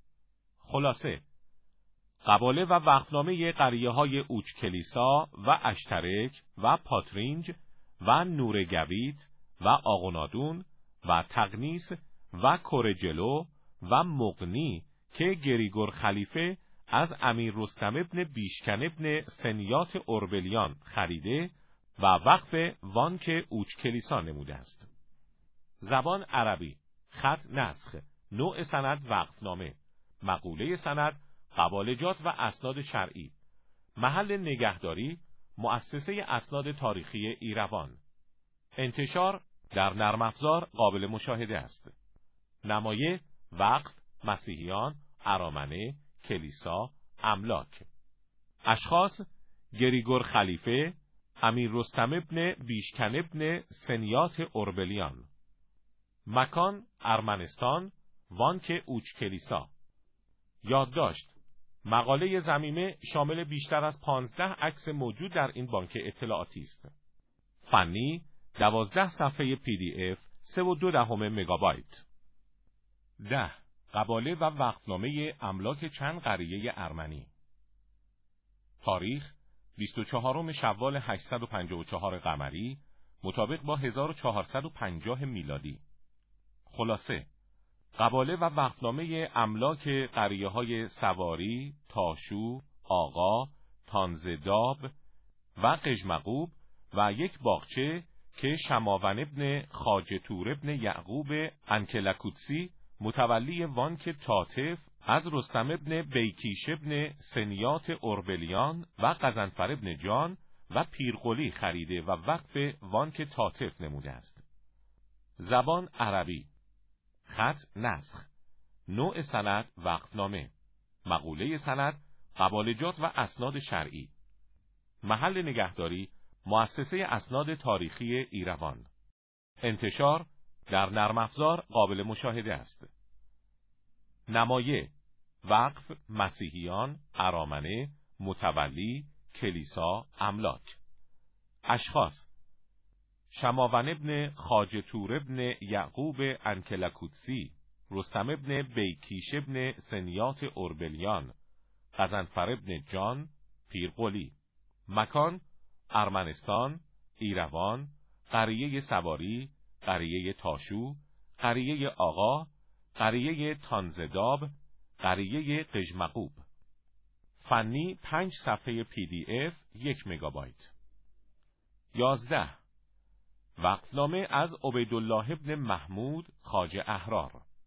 خلاصه: قباله و وقفنامه قریه‌های اوچ کلیسا و اشترک و پاترینج و نورگویت و آقونادون و تقنیس و کرجلو و مغنی که گریگور خلیفه از امیر رستم ابن بیشکن ابن سنیات اوربلیان خریده و وقف وانک اوچ کلیسا نموده است. زبان عربی. خط نسخ. نوع سند وقفنامه. مقوله سند قبالجات و اسناد شرعی. محل نگهداری مؤسسه اسناد تاریخی ایروان. انتشار در نرم افزار قابل مشاهده است. نمایه: وقف، مسیحیان، ارامنه، کلیسا، املاک. اشخاص: گریگور خلیفه، امیر رستم ابن بیشکن ابن سنیات اوربلیان. مکان: ارمنستان، وانک اوچ کلیسا. یادداشت: مقاله ضمیمه شامل بیشتر از پانزده عکس موجود در این بانک اطلاعاتی است. فنی: دوازده صفحه پی دی اف سه و دو دهم مگابایت. ده. قباله و وقفنامه املاک چند قریه ارمنی. تاریخ: بیست و چهارم شوال هشتصد و پنجاه و چهار قمری مطابق با هزار و چهارصد و پنجاه میلادی. خلاصه: قباله و وقفنامه املاک قریه‌های سواری، تاشو، آقا، تانزداب و قژمقوب و یک باغچه که شماون ابن خواجه تور ابن یعقوب انکلکوتسی متولی وانک تاطف از رستم ابن بیکیش ابن سنیات اوربلیان و غضنفر ابن جان و پیرقلی خریده و وقف وانک تاطف نموده است. زبان عربی. خط نسخ. نوع سند وقفنامه. مقوله سند قبالجات و اسناد شرعی. محل نگهداری مؤسسه اسناد تاریخی ایروان. انتشار در نرم افزار قابل مشاهده است. نمایه: وقف، مسیحیان، ارامنه، متولی، کلیسا، املاک. اشخاص: شماون ابن خواجه تور ابن یعقوب انکلکوتسی، رستم ابن بیکیش ابن سنیات اوربلیان، غضنفر ابن جان، پیرقلی. مکان: ارمنستان، ایروان، قریه سواری، قریه تاشو، قریه آقا، قریه تانزداب، قریه قژمقوب. فنی پنج صفحه پی دی اف یک مگابایت. یازده. وقفنامه از عبیدالله ابن محمود خواجه احرار.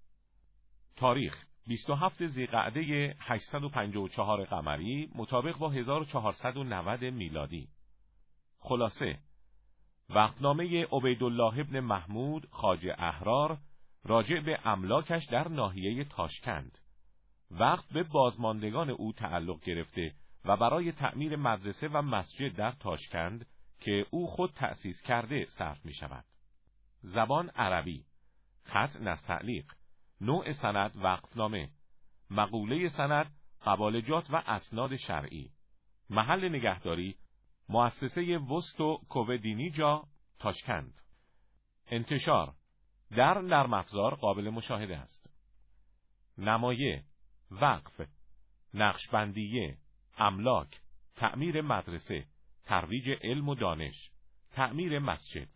تاریخ: بیست و هفتم ذیقعده هشتصد و پنجاه و چهار قمری مطابق با هزار و چهارصد و نود میلادی. خلاصه: وقفنامه عبیدالله ابن محمود خواجه احرار راجع به املاکش در ناحیه تاشکند. وقف به بازماندگان او تعلق گرفته و برای تعمیر مدرسه و مسجد در تاشکند که او خود تأسیس کرده صرف می شود. زبان عربی. خط نستعلیق. نوع سند وقفنامه. مقوله سند قبالجات و اسناد شرعی. محل نگهداری مؤسسه وستو کوودینیجا تاشکند. انتشار در نرم افزار قابل مشاهده است. نمایه: وقف، نقشبندیه، املاک، تعمیر مدرسه، ترویج علم و دانش، تعمیر مسجد.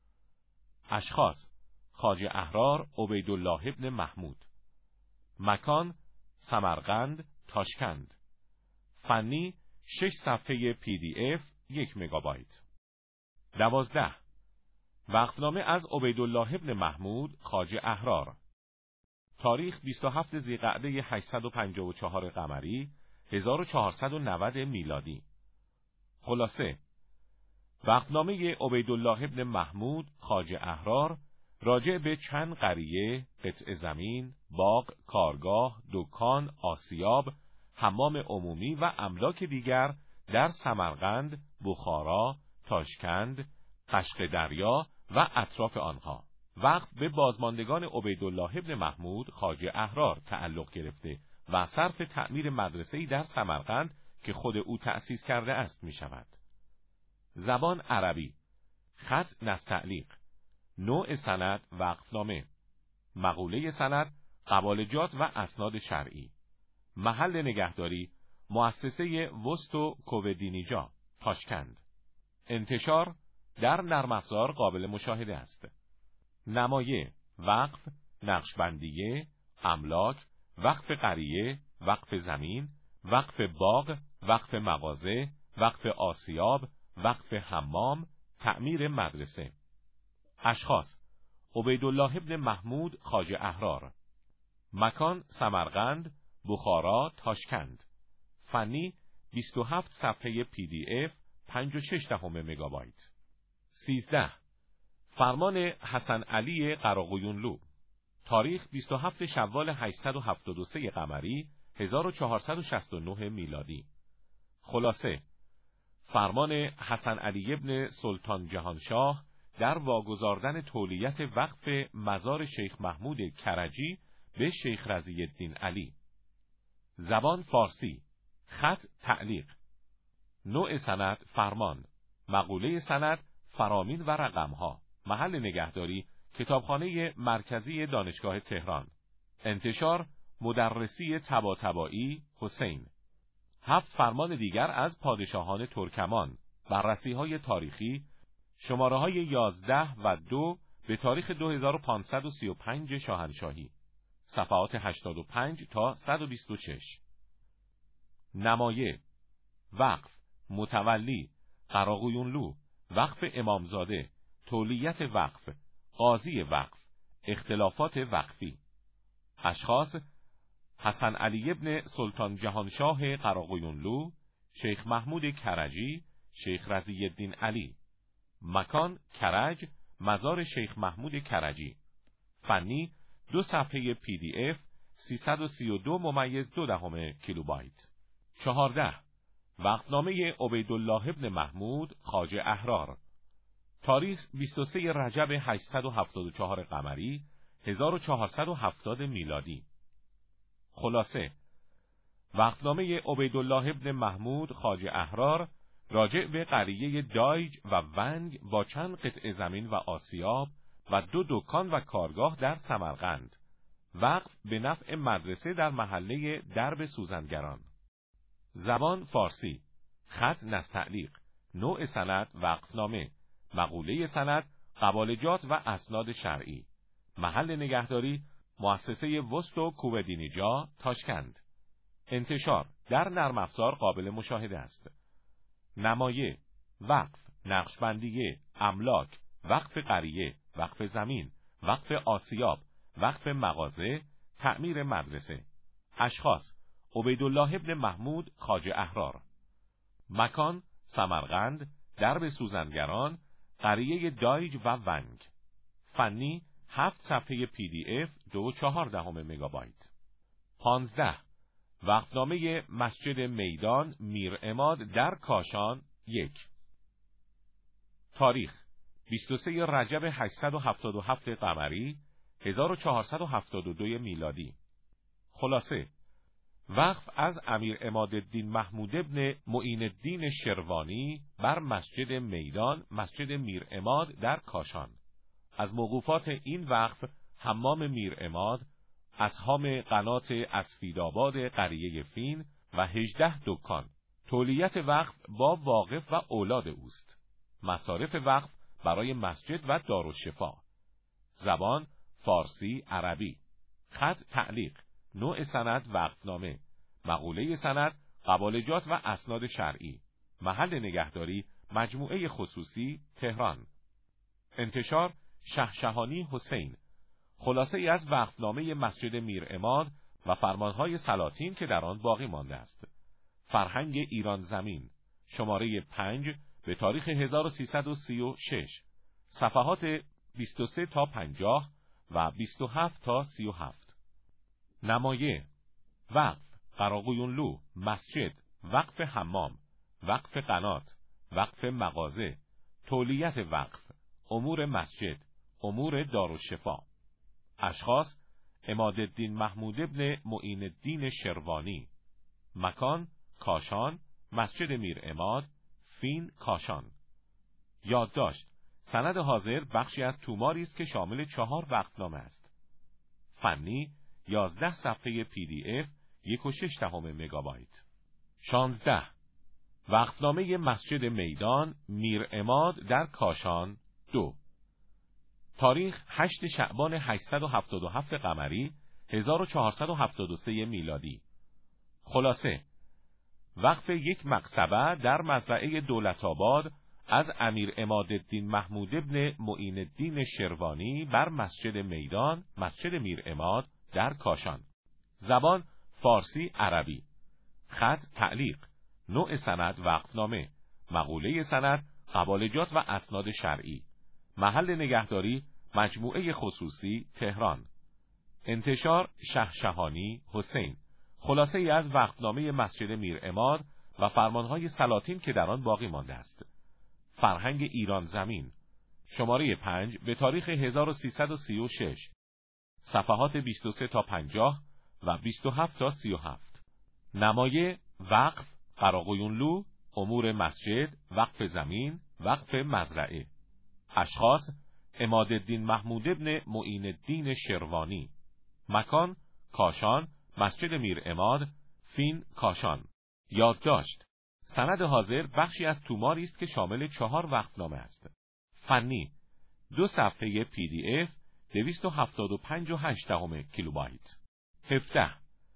اشخاص: خواجه احرار عبیدالله ابن محمود. مکان: سمرقند، تاشکند. فنی شش صفحه پی دی اف یک مگابایت. دوازده. وقفنامه از عبیدالله ابن محمود خواجه احرار. تاریخ بیست و هفتم ذیقعده هشتصد و پنجاه و چهار قمری هزار و چهارصد و نود میلادی. خلاصه: وقتنامه عبیدالله ابن محمود خواجه احرار راجع به چند قریه، قطع زمین، باغ، کارگاه، دکان، آسیاب، حمام عمومی و املاک دیگر در سمرقند، بخارا، تاشکند، قشق دریا و اطراف آنها وقف به بازماندگان عبیدالله ابن محمود خواجه احرار تعلق گرفته و صرف تعمیر مدرسه‌ای در سمرقند که خود او تأسیس کرده است می شود. زبان عربی. خط نستعلیق. نوع سند وقفنامه. مقوله سند قوالجات و اسناد شرعی. محل نگهداری مؤسسه وستو کوودینیجا تاشکند. انتشار در نرم افزار قابل مشاهده است. نمایه: وقف، نقشبندیه، املاک، وقف قریه، وقف زمین، وقف باغ، وقف مغازه، وقف آسیاب، وقف حمام، تعمیر مدرسه. اشخاص: عبیدالله ابن محمود خواجه احرار. مکان: سمرقند، بخارا، تاشکند. فنی: بیست و هفت صفحه پی دی اف پنج و شش دهم مگابایت. سیزده. فرمان حسن علی قراقویونلو. تاریخ بیست و هفتم شوال هشتصد و هفتاد و سه قمری هزار و چهارصد و شصت و نه میلادی. خلاصه: فرمان حسن علی ابن سلطان جهانشاه در واگذاردن تولیت وقف مزار شیخ محمود کرجی به شیخ رضی الدین علی. زبان فارسی. خط تعلیق. نوع سند فرمان. مقوله سند فرامین و رقمها. محل نگهداری کتابخانه مرکزی دانشگاه تهران. انتشار مدرسی طباطبایی حسین. هفت فرمان دیگر از پادشاهان ترکمان. بررسی‌های تاریخی. شماره‌های یازده و دو به تاریخ دو هزار و پانصد و سی و پنج شاهنشاهی. صفحات هشتاد و پنج تا صد و بیست و شش. نمایه: وقف، متولی، قراقویونلو، وقف امامزاده، تولیت وقف، قاضی وقف، اختلافات وقفی. اشخاص: حسن علی ابن سلطان جهانشاه قراقویونلو، شیخ محمود کرجی، شیخ رضی الدین علی. مکان: کرج، مزار شیخ محمود کرجی. فنی: دو صفحه پی دی اف سیصد و سی و دو ممیز دو دهم کیلوبایت. چهارده. وقتنامه عبیدالله ابن محمود خواجه احرار. تاریخ بیست و سوم رجب هشتصد و هفتاد و چهار قمری هزار و چهارصد و هفتاد میلادی. خلاصه: وقتنامه عبیدالله ابن محمود خواجه احرار راجع به قریه دایج و ونگ با چند قطع زمین و آسیاب و دو دکان و کارگاه در سمرقند. وقف به نفع مدرسه در محله درب سوزنگران. زبان فارسی. خط نستعلیق. نوع سند وقفنامه. مقوله سند قوالجات و اسناد شرعی. محل نگهداری مؤسسه وستو کوودینیجا تاشکند. انتشار در نرم افزار قابل مشاهده است. نمایه: وقف، نقشبندیه، املاک، وقف قریه، وقف زمین، وقف آسیاب، وقف مغازه، تعمیر مدرسه. اشخاص: عبیدالله ابن محمود خواجه احرار. مکان: سمرقند، درب سوزنگران، قریه دایج و ونگ. فنی: هفت صفحه پی دی اف دو و چهار دهم مگابایت. پانزده. وقتنامه مسجد میدان میر عماد در کاشان یک. تاریخ بیست و سوم رجب هشتصد و هفتاد و هفت قمری هزار و چهارصد و هفتاد و دو میلادی. خلاصه: وقف از امیر عمادالدین محمود ابن معین الدین شروانی بر مسجد میدان مسجد میر عماد در کاشان. از موقوفات این وقف حمام میر عماد، اسهام قنات اسفیدآباد قریه فین و هجده دکان. تولیت وقف با واقف و اولاد اوست. مصارف وقف برای مسجد و دارالشفا. زبان فارسی عربی. خط تعلیق. نوع سند وقفنامه. مقوله سند قوالجات و اسناد شرعی. محل نگهداری مجموعه خصوصی تهران. انتشار شهشهانی حسین. خلاصه ای از وقفنامه مسجد میر عماد و فرمانهای سلاطین که در آن باقی مانده است. فرهنگ ایران زمین، شماره پنج به تاریخ هزار و سیصد و سی و شش، صفحات بیست و سه تا پنجاه و بیست و هفت تا سی و هفت. نمایه، وقف، قراقویونلو، مسجد، وقف حمام، وقف قنات، وقف مغازه، تولیت وقف، امور مسجد، امور دارالشفا. اشخاص: عمادالدین محمود ابن معین الدین شروانی. مکان: کاشان، مسجد میر عماد، فین، کاشان. یادداشت: سند حاضر بخشی از توماری است که شامل چهار وقفنامه است. فنی: یازده صفحه پی دی اف، یک و شش دهم مگابایت. شانزده. وقفنامه مسجد میدان میر عماد در کاشان دو. تاریخ هشت شعبان هشتصد و هفتاد و هفت قمری هزار و چهارصد و هفتاد و سه میلادی. خلاصه: وقف یک مقصبه در مزرعه دولت‌آباد از امیر عمادالدین محمود ابن معین الدین شروانی بر مسجد میدان، مسجد میر عماد در کاشان. زبان: فارسی عربی. خط: تعلیق. نوع سند: وقفنامه. مقوله سند: قبالجات و اسناد شرعی. محل نگهداری: مجموعه خصوصی تهران. انتشار: شهشهانی حسین. خلاصه ای از وقفنامه مسجد میر عماد و فرمانهای سلاطین که در آن باقی مانده است. فرهنگ ایران زمین، شماره پنج به تاریخ هزار و سیصد و سی و شش، صفحات بیست و سه تا پنجاه و بیست و هفت تا سی و هفت. نمایه، وقف، قراقویونلو، امور مسجد، وقف زمین، وقف مزرعه. اشخاص: عمادالدین محمود ابن معین الدین شروانی. مکان: کاشان، مسجد میر عماد، فین، کاشان. یادداشت: سند حاضر بخشی از توماری است که شامل چهار وقفنامه است. فنی: دو صفحه پی دی اف، دویست و هفتاد و پنج و هشت دهم کیلوبایت. هفده.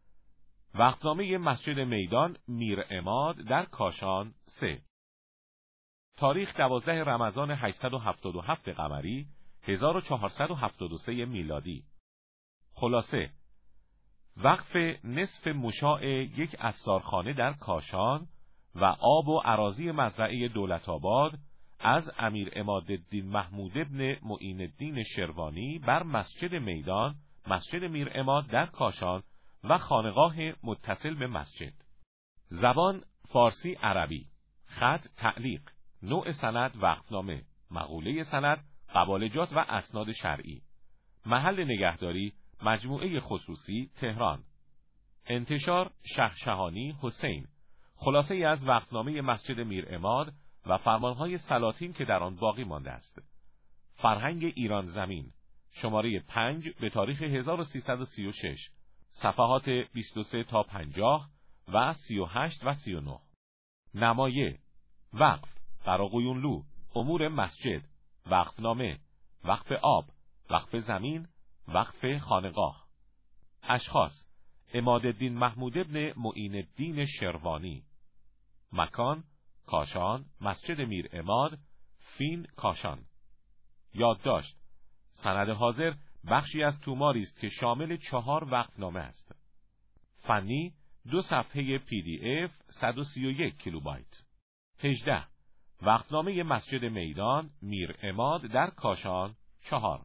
وقفنامه مسجد میدان میر عماد در کاشان سه. تاریخ دوازده رمضان هشتصد و هفتاد و هفت قمری هزار و چهارصد و هفتاد و سه میلادی. خلاصه: وقف نصف مشاع یک عصارخانه در کاشان و آب و اراضی مزرعه دولت‌آباد از امیر عمادالدین محمود ابن معین الدین شروانی بر مسجد میدان، مسجد میر عماد در کاشان و خانقاه متصل به مسجد. زبان: فارسی عربی. خط: تعلیق. نوع سند: وقفنامه. مقوله سند: قبالجات و اسناد شرعی. محل نگهداری: مجموعه خصوصی تهران. انتشار: شهشهانی حسین. خلاصه ای از وقفنامه مسجد میر عماد و فرمانهای سلاطین که در آن باقی مانده است. فرهنگ ایران زمین، شماره پنج به تاریخ هزار و سیصد و سی و شش، صفحات بیست و سه تا پنجاه و سی و هشت و سی و نه. نمایه، وقف، قراقویونلو، امور مسجد، وقفنامه، وقف آب، وقف زمین، وقف خانقاه. اشخاص: عمادالدین محمود ابن معین الدین شروانی. مکان: کاشان، مسجد میر عماد، فین، کاشان. یادداشت: سند حاضر بخشی از توماری است که شامل چهار وقفنامه است. فنی: دو صفحه پی دی اف، صد و سی و یک کیلوبایت. هجده. وقفنامه مسجد میدان میر عماد در کاشان چهار.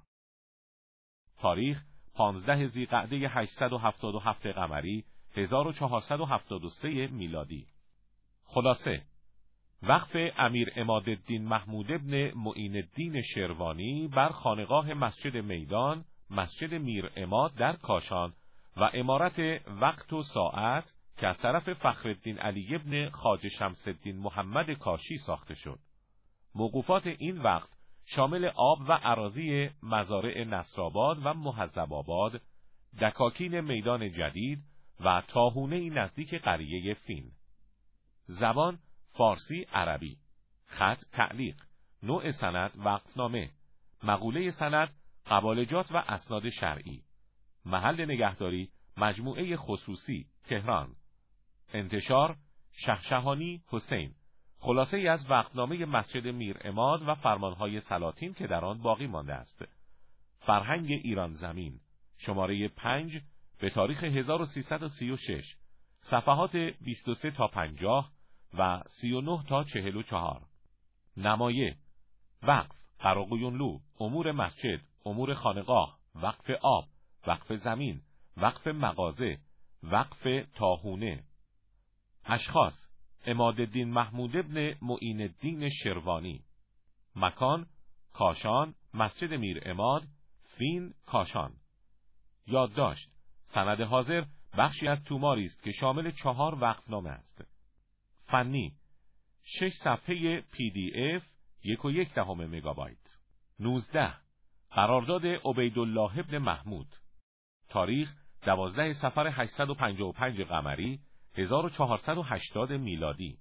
تاریخ پانزده ذیقعده هشتصد و هفتاد و هفت قمری هزار و چهارصد و هفتاد و سه میلادی. خلاصه: وقف امیر عمادالدین محمود ابن معین الدین شروانی بر خانقاه مسجد میدان، مسجد میر عماد در کاشان و امارت وقت و ساعت که از طرف فخرالدین علی ابن خواجه شمس الدین محمد کاشی ساخته شد. موقوفات این وقف شامل آب و اراضی مزارع نصرآباد و مهذب‌آباد، دکاکین میدان جدید و تاهونه نزدیک قریه فین. زبان: فارسی عربی. خط: تعلیق. نوع سند: وقفنامه. مقوله سند: قبالجات و اسناد شرعی. محل نگهداری: مجموعه خصوصی تهران. انتشار: شهشهانی حسین. خلاصه ای از وقفنامه مسجد میر عماد و فرمانهای سلاطین که در آن باقی مانده است. فرهنگ ایران زمین، شماره پنج به تاریخ هزار و سیصد و سی و شش، صفحات بیست و سه تا پنجاه و سی و نه تا چهل و چهار. نمایه، وقف، قراقویونلو، امور مسجد، امور خانقاه، وقف آب، وقف زمین، وقف مغازه، وقف تاهونه. اشخاص: عمادالدین محمود ابن معین الدین شروانی. مکان: کاشان، مسجد میر عماد، فین، کاشان. یادداشت: سند حاضر بخشی از توماری است که شامل چهار وقفنامه است. فنی: شش صفحه پی دی اف، یک و یک دهم مگابایت. نوزده. قرارداد عبیدالله ابن محمود. تاریخ: دوازده صفر هشتصد و پنجاه و پنج قمری، هزار و چهارصد و هشتاد میلادی.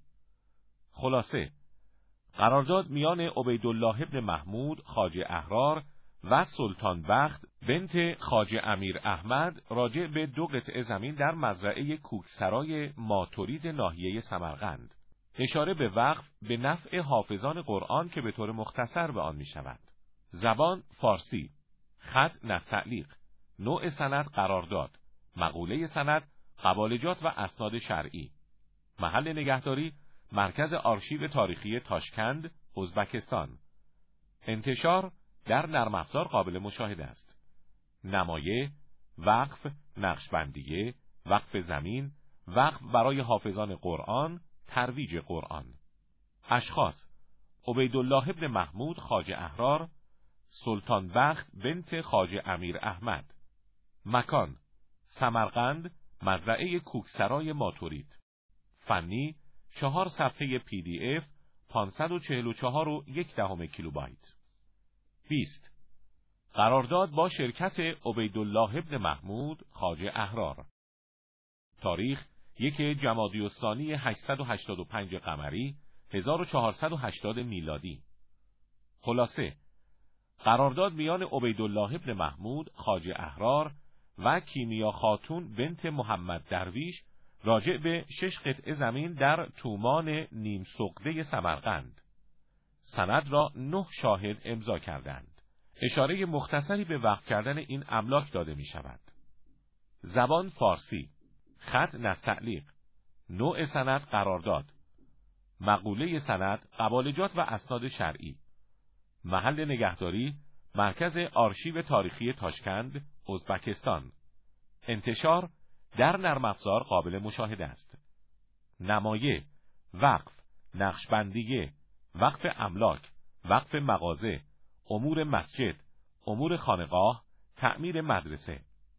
خلاصه: قرارداد میان عبیدالله ابن محمود خواجه احرار و سلطان بخت بنت خواجه امیر احمد راجع به دو قطعه زمین در مزرعه کوکسرای ماترید ناحیه سمرقند. اشاره به وقف به نفع حافظان قرآن که به طور مختصر به آن می شود. زبان: فارسی. خط: نستعلیق. نوع سند: قرارداد. مقوله سند: قوالجات و اسناد شرعی. محل نگهداری: مرکز آرشیو تاریخی تاشکند، ازبکستان. انتشار: در نرم افزار قابل مشاهده است. نمایه: وقف، نقشبندیه، وقف زمین، وقف برای حافظان قرآن، ترویج قرآن. اشخاص: عبیدالله ابن محمود خواجه احرار، سلطان بخت بنت خواجه امیر احمد. مکان: سمرقند، مزرعه کوکسرای ماترید. فنی: چهار صفحه پی دی اف، پانصد و چهل و چهار و یک دهم کیلوبایت. بیست. قرارداد با شرکت عبیدالله ابن محمود خواجه احرار. تاریخ: یک جمادی الثانی هشتصد و هشتاد و پنج قمری، هزار و چهارصد و هشتاد میلادی. خلاصه: قرارداد میان عبیدالله ابن محمود خواجه احرار و کیمیا خاتون بنت محمد درویش راجع به شش قطعه زمین در تومان نیم سقده سمرقند. سند را نه شاهد امضا کردند. اشاره مختصری به وقف کردن این املاک داده می شود. زبان: فارسی. خط: نستعلیق. نوع سند: قرارداد. مقوله سند: قوالجات و اسناد شرعی. محل نگهداری: مرکز آرشیو تاریخی تاشکند، ازبکستان. انتشار: در نرم افزار قابل مشاهده است. نمایه: وقف، نقشبندیه، وقف املاک، وقف مغازه، امور مسجد، امور خانقاه، تعمیر مدرسه.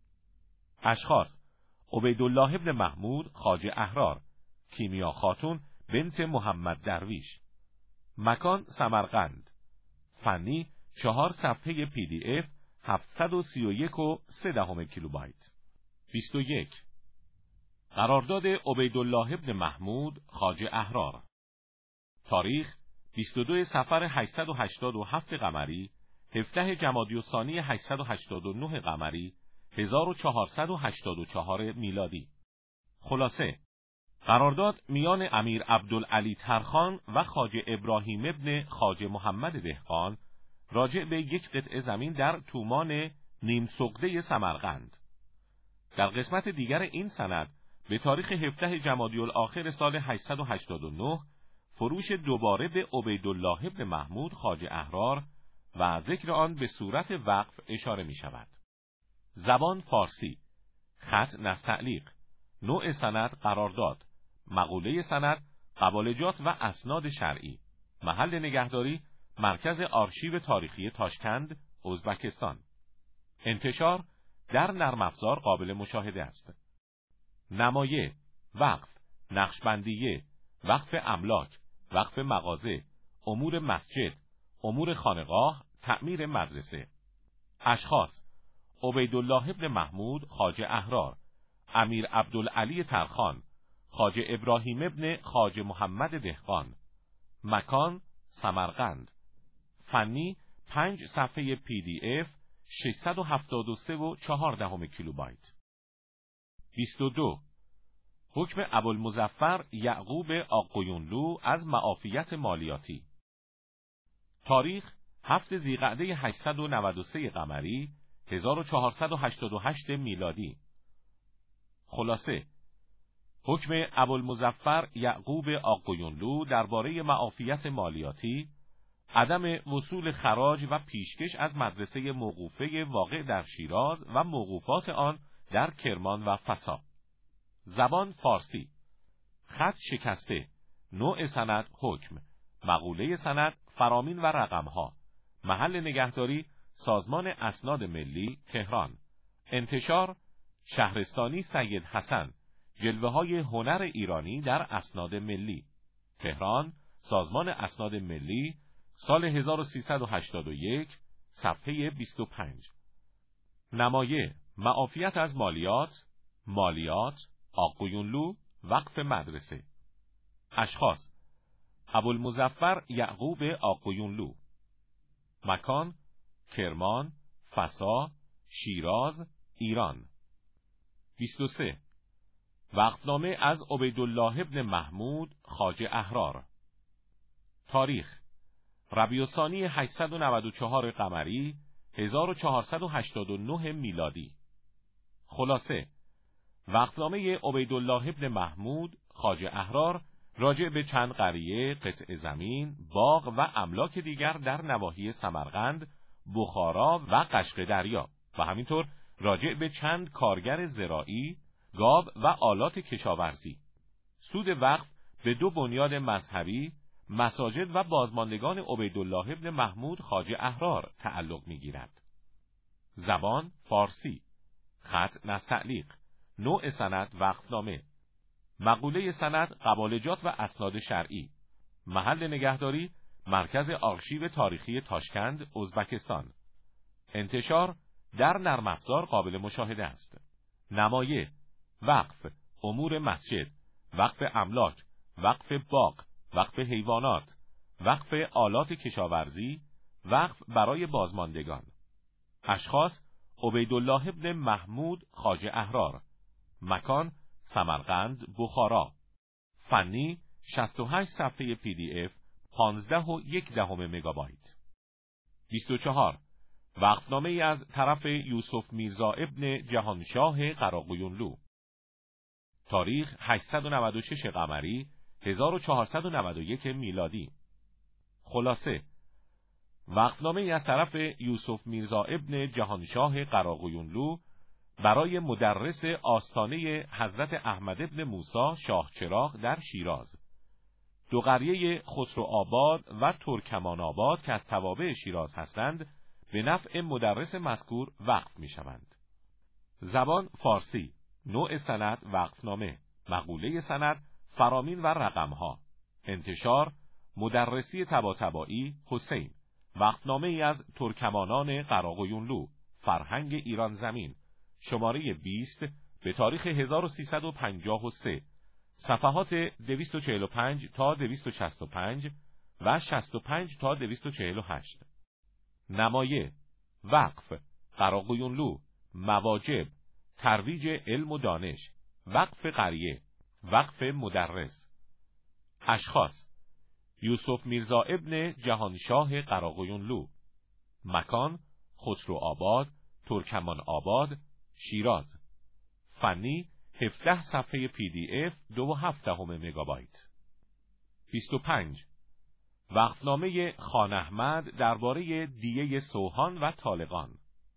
اشخاص: عبیدالله ابن محمود خواجه احرار، کیمیا خاتون بنت محمد درویش. مکان: سمرقند. فنی: چهار صفحه پی دی اف، هفتصد و سی و یک و سه دهم کیلوبایت. بیست و یک. قرارداد عبیدالله ابن محمود خواجه احرار. تاریخ: بیست و دو صفر هشتصد و هشتاد و هفت قمری، هفده جمادی الثانی هشتصد و هشتاد و نه قمری، هزار و چهارصد و هشتاد و چهار میلادی. خلاصه: قرارداد میان امیر عبدالعلی ترخان و خواجه ابراهیم ابن خواجه محمد دهقان راجع به یک قطعه زمین در تومان نیم سقده سمرقند. در قسمت دیگر این سند به تاریخ هفده جمادی الاخر سال هشتصد و هشتاد و نه فروش دوباره به عبیدالله ابن محمود خواجه احرار و ذکر آن به صورت وقف اشاره می شود. زبان: فارسی. خط: نستعلیق. نوع سند: قرارداد. مقوله سند: قوالجات و اسناد شرعی. محل نگهداری: مرکز آرشیو تاریخی تاشکند، ازبکستان. انتشار: در نرم افزار قابل مشاهده است. نمایه: وقف، نقشبندیه، وقف املاک، وقف مغازه، امور مسجد، امور خانقاه، تعمیر مدرسه. اشخاص: عبیدالله ابن محمود خواجه احرار، امیر عبدالعلی ترخان، خواجه ابراهیم ابن خواجه محمد دهقان. مکان: سمرقند. فنی: پنج صفحه پی دی اف، ششصد و هفتاد و سه و چهار دهم کیلوبایت. بیست و دو. حکم ابوالمظفر یعقوب آقویونلو از معافیت مالیاتی. تاریخ: هفت ذیقعده هشتصد و نود و سه قمری هزار و چهارصد و هشتاد و هشت میلادی. خلاصه: حکم ابوالمظفر یعقوب آقویونلو درباره معافیت مالیاتی، عدم وصول خراج و پیشکش از مدرسه موقوفه واقع در شیراز و موقوفات آن در کرمان و فسا. زبان فارسی. خط شکسته. نوع سند حکم. مقوله سند فرامین و رقمها. محل نگهداری سازمان اسناد ملی تهران. انتشار شهرستانی سید حسن. جلوه های هنر ایرانی در اسناد ملی تهران. سازمان اسناد ملی سال هزار و سیصد و هشتاد و یک، صفحه بیست و پنج. نمایه: معافیت از مالیات، مالیات، آقویونلو، وقف مدرسه. اشخاص: ابوالمظفر یعقوب آقویونلو. مکان: کرمان، فسا، شیراز، ایران. بیست و سه. وقفنامه از عبیدالله ابن محمود خواجه احرار. تاریخ: ربیع الثانی هشتصد و نود و چهار قمری هزار و چهارصد و هشتاد و نه میلادی. خلاصه: وقفنامه عبیدالله ابن محمود خواجه احرار راجع به چند قریه، قطع زمین، باغ و املاک دیگر در نواحی سمرقند، بخارا و قشقدریا و همینطور راجع به چند کارگر زراعی، گاو و آلات کشاورزی. سود وقف به دو بنیاد مذهبی، مساجد و بازماندگان عبیدالله ابن محمود خواجه احرار تعلق می‌گیرد. زبان فارسی. خط نستعلیق. نوع سند وقفنامه. مقوله سند قوالجات و اسناد شرعی. محل نگهداری مرکز آرشیو تاریخی تاشکند، ازبکستان. انتشار در نرم افزار قابل مشاهده است. نمایه: وقف، امور مسجد، وقف املاک، وقف باغ، وقف حیوانات، وقف آلات کشاورزی، وقف برای بازماندگان. اشخاص: عبیدالله ابن محمود خواجه احرار. مکان: سمرقند، بخارا. فنی: شصت و هشت صفحه پی دی اف، پانزده و یک دهم مگابایت. بیست و چهار. وقفنامه ای از طرف یوسف میرزا ابن جهانشاه قراقویونلو. تاریخ هشتصد و نود و شش قمری هزار و چهارصد و نود و یک میلادی. خلاصه: وقفنامه ای از طرف یوسف میرزا ابن جهانشاه قراقویونلو برای مدرس آستانه حضرت احمد ابن موسی شاه چراغ در شیراز. دو قریه خسروآباد و ترکمان آباد که از توابع شیراز هستند به نفع مدرس مذکور وقف می شوند. زبان فارسی. نوع سند وقفنامه. مقوله سند فرامین و رقمها. انتشار مدرسی طباطبایی حسین. وقفنامه ای از ترکمانان قراقویونلو، فرهنگ ایران زمین، شماره بیست به تاریخ هزار و سیصد و پنجاه و سه، صفحات دویست و چهل و پنج تا دویست و شصت و پنج و شصت و پنج تا دویست و چهل و هشت. نمایه: وقف، قراقویونلو، مواجب، ترویج علم و دانش، وقف قریه، وقف مدرس. اشخاص: یوسف میرزا ابن جهانشاه قراقویونلو. مکان: خسروآباد، ترکمان آباد، شیراز. فنی: هفده صفحه پی دی اف، دو و هفت دهم مگابایت. بیست و پنج. وقفنامه خان احمد درباره دیه سوهان و طالقان.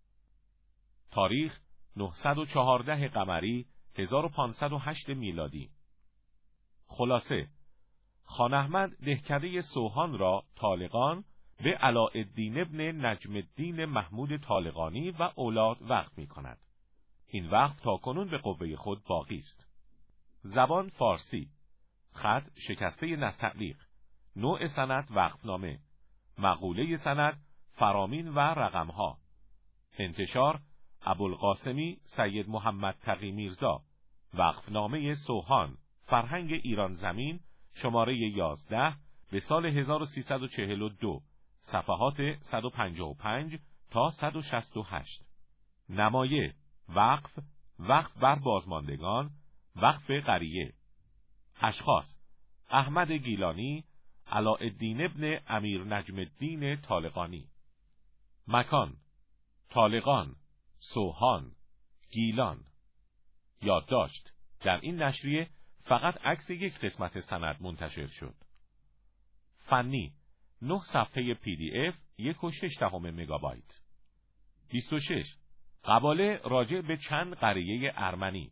تاریخ نهصد و چهارده قمری هزار و پانصد و هشت میلادی. خلاصه: خان احمد دهکده سوهان را طالقان به علاءالدین ابن نجم الدین محمود طالقانی و اولاد وقف می کند. این وقف تاکنون به قوه خود باقی است. زبان فارسی. خط شکسته نستعلیق. نوع سند وقفنامه. مقوله سند فرامین و رقمها. انتشار ابوالقاسمی سید محمد تقی میرزا. وقفنامه سوهان، فرهنگ ایران زمین، شماره یازده به سال هزار و سیصد و چهل و دو، صفحات صد و پنجاه و پنج تا صد و شصت و هشت. نمایه: وقف، وقف بر بازماندگان، وقف قریه. اشخاص: احمد گیلانی، علاءالدین ابن امیر نجم الدین طالقانی. مکان: طالقان، سوهان، گیلان. یادداشت: در این نشریه فقط عکس یک قسمت سند منتشر شد. فنی: نه صفحه پی دی اف، یک و شش دهم مگابایت. بیست و شش. قباله راجع به چند قریه ارمنی.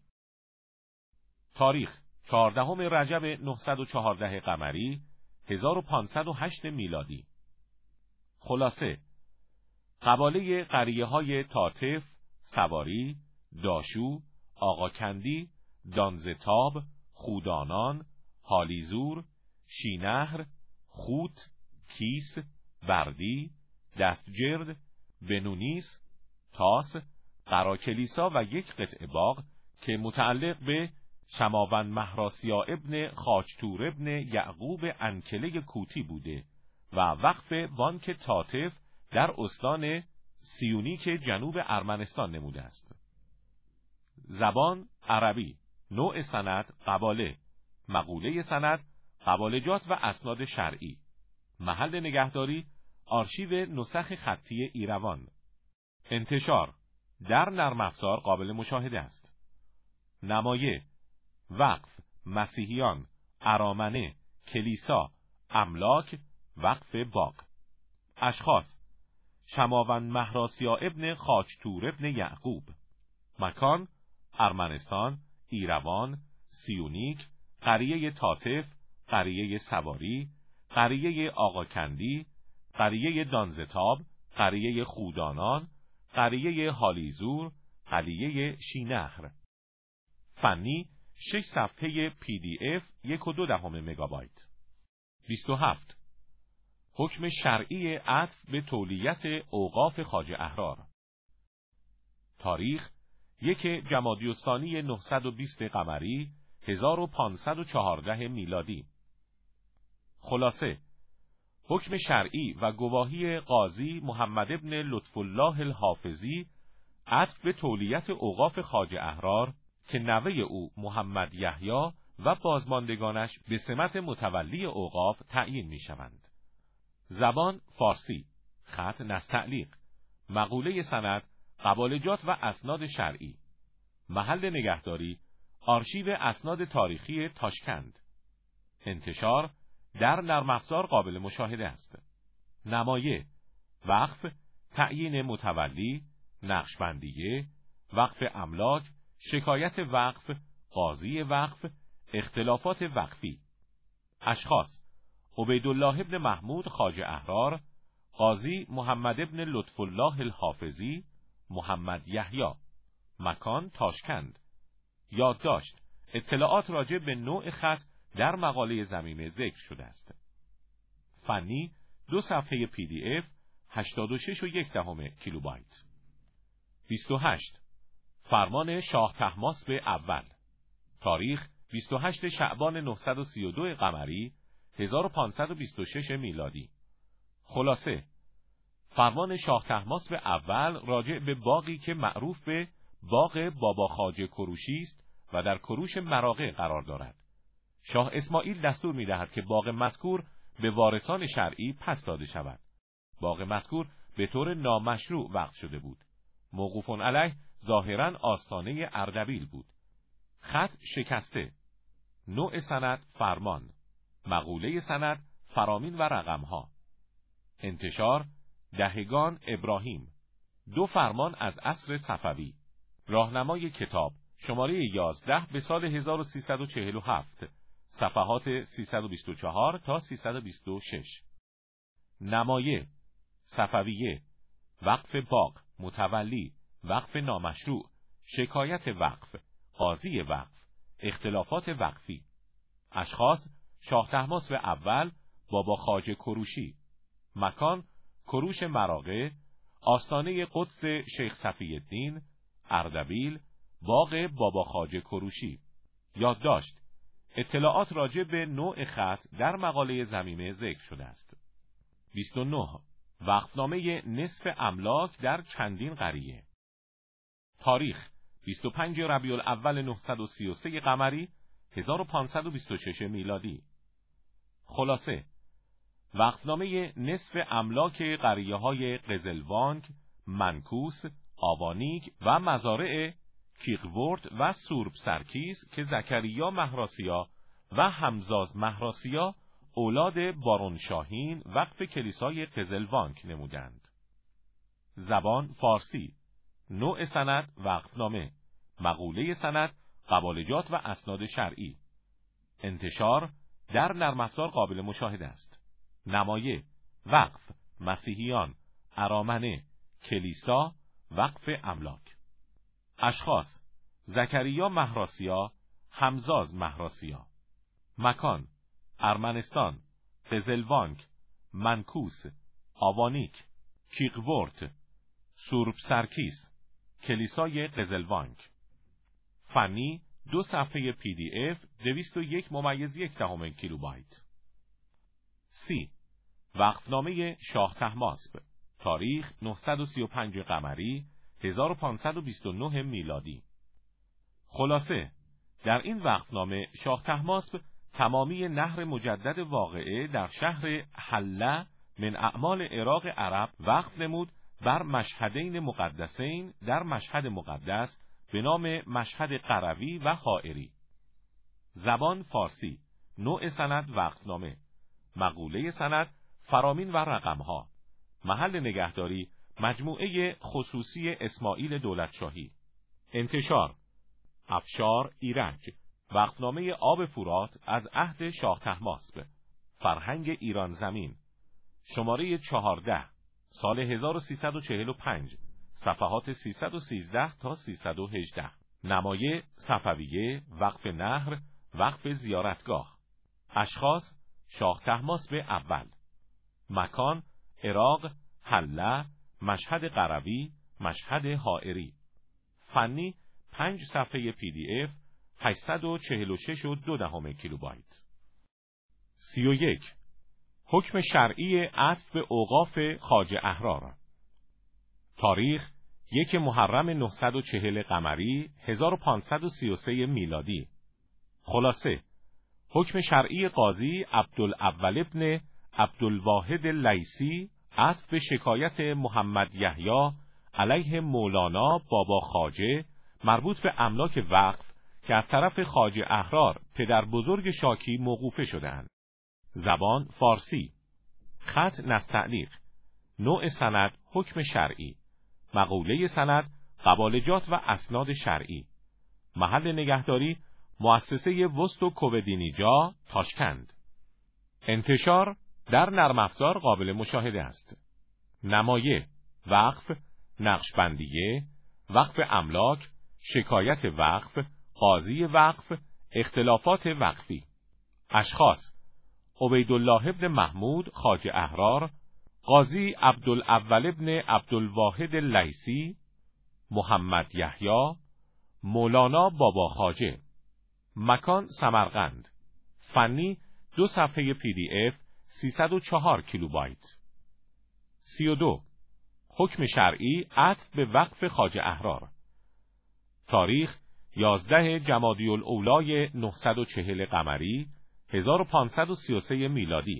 تاریخ: چهاردهم رجب نهصد و چهارده قمری، هزار و پانصد و هشت میلادی. خلاصه: قباله قریه های تاتف، سواری، داشو، آقاکندی، دانزتاب، خودانان، حالیزور، شینهر، خوت، کیس، بردی، دستجرد، بنونیس، تاس، قراکلیسا و یک قطعه باغ که متعلق به شماوند مهراسیا ابن خاچتور ابن یعقوب انکله کوتی بوده و وقف بانک تاتف در استان سیونیک جنوب ارمنستان نموده است. زبان: عربی. نوع سند: قباله. مقوله سند: قبالجات و اسناد شرعی. محل نگهداری: آرشیو نسخ خطی ایروان. انتشار: در نرم افزار قابل مشاهده است. نمایه: وقف، مسیحیان، ارامنه، کلیسا، املاک، وقف باغ. اشخاص: شماوند مهراسیا ابن خاچتور ابن یعقوب. مکان: ارمنستان، ایروان، سیونیک، قریه تاتف، قریه سواری، قریه آقاکندی، قریه دانزتاب، قریه خودانان، قریه حالیزور، قریه شینهر. فنی: شش صفحه پی دی اف، یک و دو دهم مگابایت. بیست و هفت. حکم شرعی عطف به تولیت اوقاف خواجه احرار. تاریخ: یک جمادی الثانی نهصد و بیست قمری، هزار و پانصد و چهارده میلادی. خلاصه: حکم شرعی و گواهی قاضی محمد ابن لطف الله الحافظی عطف به تولیت اوقاف خواجه احرار که نوه او محمد یحیی و بازماندگانش به سمت متولی اوقاف تعیین می شوند. زبان: فارسی. خط: نستعلیق. مقوله سند: قبالجات و اسناد شرعی. محل نگهداری: آرشیو اسناد تاریخی تاشکند. انتشار: در نرم افزار قابل مشاهده است. نمایه: وقف، تعیین متولی، نقشبندیه، وقف املاک، شکایت وقف، قاضی وقف، اختلافات وقفی. اشخاص: عبیدالله ابن محمود خواجه احرار، قاضی محمد ابن لطف الله الحافظی، محمد یحیی. مکان: تاشکند. یادداشت: اطلاعات راجع به نوع خط در مقاله ضمیمه ذکر شده است. فنی: دو صفحه پی دی اف، هشتاد و شش و یک دهم کیلوبایت. بیست و هشت. فرمان شاه طهماسب اول. تاریخ: بیست و هشتم شعبان نهصد و سی و دو قمری، هزار و پانصد و بیست و شش میلادی. خلاصه: فرمان شاه طهماسب اول راجع به باغی که معروف به باغ بابا خواجه کروشی است و در کروش مراغه قرار دارد. شاه اسماعیل دستور می‌دهد که باغ مذکور به وارثان شرعی پس داده شود. باغ مذکور به طور نامشروع وقف شده بود. موقوف علیه ظاهراً آستانه اردبیل بود. خط: شکسته. نوع سند: فرمان. مقوله سند: فرامین و رقمها. انتشار: دهگان ابراهیم. دو فرمان از عصر صفوی. راهنمای کتاب شماره یازده به سال هزار و سیصد و چهل و هفت، صفحات سیصد و بیست و چهار تا سیصد و بیست و شش. نمایه: صفویه، وقف باغ، متولی، وقف نامشروع، شکایت وقف، قاضی وقف، اختلافات وقفی. اشخاص: شاه طهماسب اول، بابا خواجه کروشی. مکان: کروش مراغه، آستانه قدس شیخ صفی الدین، اردبیل، باغ بابا خواجه کروشی. یادداشت: اطلاعات راجع به نوع خط در مقاله ضمیمه ذکر شده است. بیست و نه. وقفنامه نصف املاک در چندین قریه. تاریخ: بیست و پنجم ربیع الاول نهصد و سی و سه قمری، هزار و پانصد و بیست و شش میلادی. خلاصه: وقفنامه نصف املاک قریه‌های قزلوانک، منکوس، آوانیک و مزارع کیقورد و سورب سرکیس که زکریا مهراسیا و همزاز مهراسیا اولاد بارون شاهین وقف کلیسای قزلوانک نمودند. زبان فارسی. نوع سند وقفنامه. مقوله سند قبالجات و اسناد شرعی. انتشار در نرم افزار قابل مشاهده است. نمایه: وقف، مسیحیان، ارامنه، کلیسا، وقف املاک. اشخاص: زکریا مهراسیا، همزاز مهراسیا. مکان: ارمنستان، قزلوانک، منکوس، آوانیک، کیقورد، سورب سرکیس، کلیسای قزلوانک. فنی: دو صفحه پی دی اف دویست و یک ممیز یک دهم کیلوبایت. سی. وقفنامه شاه طهماسب. تاریخ نهصد و سی و پنج قمری، هزار و پانصد و بیست و نه میلادی. خلاصه: در این وقفنامه شاه طهماسب تمامی نهر مجدد واقعه در شهر حله من اعمال عراق عرب وقف نمود بر مشهدین مقدسین در مشهد مقدس به نام مشهد قروی و حائری. زبان فارسی. نوع سند وقفنامه. مقوله سند فرامین و رقمها. محل نگهداری مجموعه خصوصی اسماعیل دولتشاهی. انتشار افشار ایرج. وقفنامه آب فرات از عهد شاه طهماسب. فرهنگ ایران زمین. شماره چهارده، سال هزار و سیصد و چهل و پنج. صفحات سیصد و سیزده تا سیصد و هجده. نمایه: صفویه، وقف نهر، وقف زیارتگاه. اشخاص: شاه طهماسب اول. مکان: عراق، حله، مشهد قروی، مشهد حائری. فنی: پنج صفحه پی دی اف هشتصد و چهل و شش و دو دهم کیلوبایت. سی و یک. حکم شرعی عطف به اوقاف خواجه احرار. تاریخ یک محرم نهصد و چهل قمری، هزار و پانصد و سی و سه میلادی. خلاصه: حکم شرعی قاضی عبدالاول ابن عبدالواحد لیثی عطف به شکایت محمد یحیی علیه مولانا بابا خواجه مربوط به املاک وقف که از طرف خواجه احرار پدر بزرگ شاکی موقوفه شدند. زبان فارسی. خط نستعلیق. نوع سند حکم شرعی. مقوله سند قبالجات و اسناد شرعی. محل نگهداری مؤسسه وست و کوودینیجا، تاشکند. انتشار در نرم افزار قابل مشاهده است. نمایه: وقف، نقشبندیه، وقف املاک، شکایت وقف، قاضی وقف، اختلافات وقفی. اشخاص: عبیدالله ابن محمود خواجه احرار، قاضی عبدالاول ابن عبدالواحد لیثی، محمد یحیی، مولانا بابا خواجه. مکان: سمرقند. فنی: دو صفحه پی دی اف سیصد و چهار کیلوبایت. سی و دو. حکم شرعی عطف به وقف خواجه احرار. تاریخ یازده جمادی الاولی نهصد و چهل قمری، هزار و پانصد و سی و سه میلادی.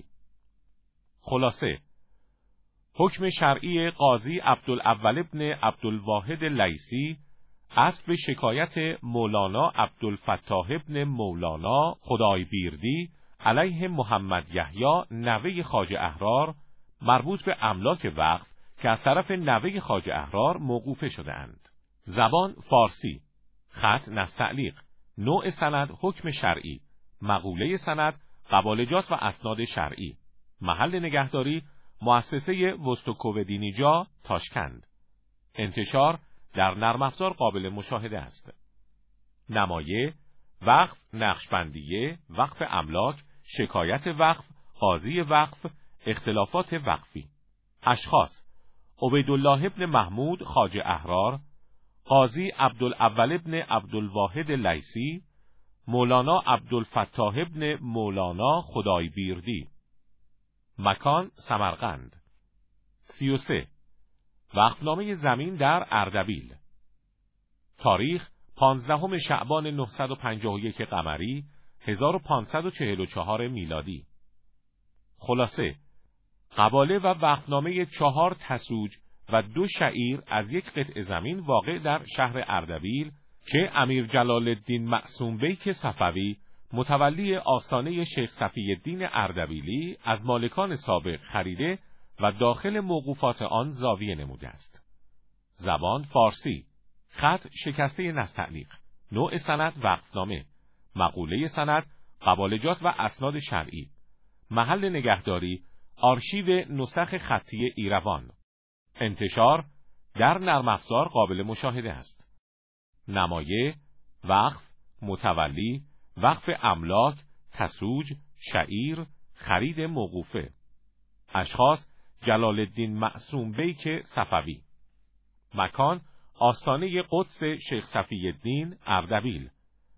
خلاصه: حکم شرعی قاضی عبدالاول ابن عبدالواحد لیثی عطف به شکایت مولانا عبدالفتاح ابن مولانا خدایبیردی علیه محمد یحیی نوه خواجه احرار مربوط به املاک وقف که از طرف نوه خواجه احرار موقوفه شده‌اند. زبان فارسی. خط نستعلیق. نوع سند حکم شرعی. مقوله سند قبالجات و اسناد شرعی. محل نگهداری مؤسسه وست و کوودینیجا، تاشکند. انتشار در نرم افزار قابل مشاهده است. نمایه: وقف، نقشبندیه، وقف املاک، شکایت وقف، قاضی وقف، اختلافات وقفی. اشخاص: عبیدالله ابن محمود خواجه احرار، قاضی عبدالاول ابن عبدالواحد لیثی، مولانا عبدالفتاح ابن مولانا خدایبیردی. مکان: سمرقند. سی و سه. وقفنامه زمین در اردبیل. تاریخ پانزدهم شعبان نهصد و پنجاه و یک قمری، هزار و پانصد و چهل و چهار میلادی. خلاصه: قباله و وقفنامه چهار تسوج و دو شعیر از یک قطعه زمین واقع در شهر اردبیل که امیر جلال الدین معصوم بیک صفوی متولی آستانه شیخ صفی الدین اردبیلی از مالکان سابق خریده و داخل موقوفات آن زاویه نموده است. زبان فارسی. خط شکسته نستعلیق. نوع سند وقفنامه. مقوله سند قبالجات و اسناد شرعی. محل نگهداری آرشیو نسخ خطی ایروان. انتشار در نرم افزار قابل مشاهده است. نمایه، وقف، متولی، وقف املاک، تسوج، شعیر، خرید موقوفه. اشخاص جلال الدین معصوم بیک صفوی. مکان آستانه قدس شیخ صفی الدین اردبیل.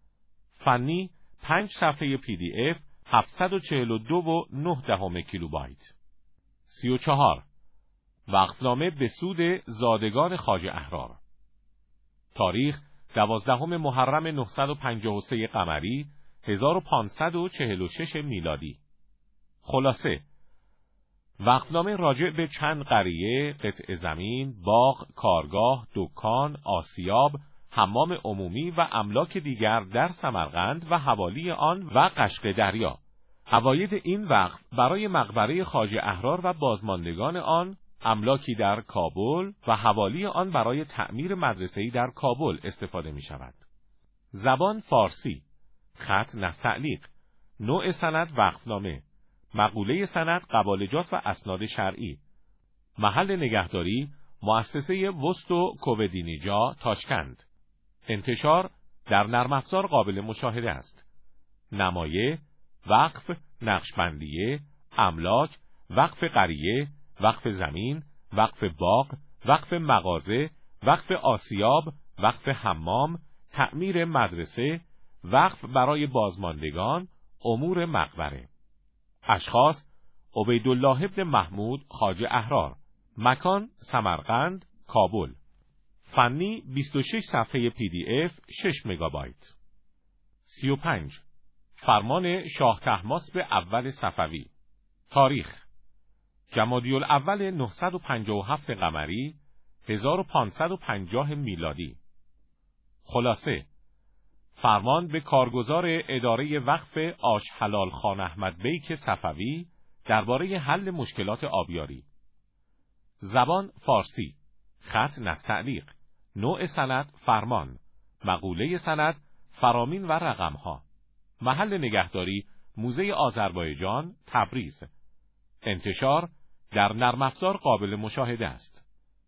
فنی پنج صفحه پی دی اف هفتصد و چهل و دو و نه دهم کیلوبایت. سی و چهار. وقفنامه به سود زادگان خواجه احرار. تاریخ دوازدهم محرم نهصد و پنجاه و سه قمری هزار و پانصد و چهل و شش میلادی. خلاصه: وقفنامه راجع به چند قریه، قطع زمین، باغ، کارگاه، دکان، آسیاب، حمام عمومی و املاک دیگر در سمرقند و حوالی آن و قشق دریا. عواید این وقف برای مقبره خواجه احرار و بازماندگان آن، املاکی در کابل و حوالی آن برای تعمیر مدرسه‌ای در کابل استفاده می شود. زبان فارسی. خط نستعلیق. نوع سند وقفنامه. مقوله سند قبالجات و اسناد شرعی. محل نگهداری مؤسسه وستو کوودینیجا تاشکند. انتشار در نرم افزار قابل مشاهده است. نمایه، وقف، نقشبندیه، املاک، وقف قریه، وقف زمین، وقف باغ، وقف مغازه، وقف آسیاب، وقف حمام، تعمیر مدرسه، وقف برای بازماندگان، امور مقبره. اشخاص عبیدالله ابن محمود خواجه احرار. مکان سمرقند، کابل. فنی بیست و شش صفحه پی دی اف شش مگابایت. سی و پنج. فرمان شاه طهماسب اول صفوی. تاریخ جمادی الاول نهصد و پنجاه و هفت قمری هزار و پانصد و پنجاه میلادی. خلاصه: فرمان به کارگزار اداره وقف آش حلال خان احمد بیک صفوی درباره حل مشکلات آبیاری. زبان فارسی. خط نستعلیق. نوع سند فرمان. مقوله سند فرامین و رقمها. محل نگهداری موزه آذربایجان تبریز. انتشار در نرم افزار قابل مشاهده است.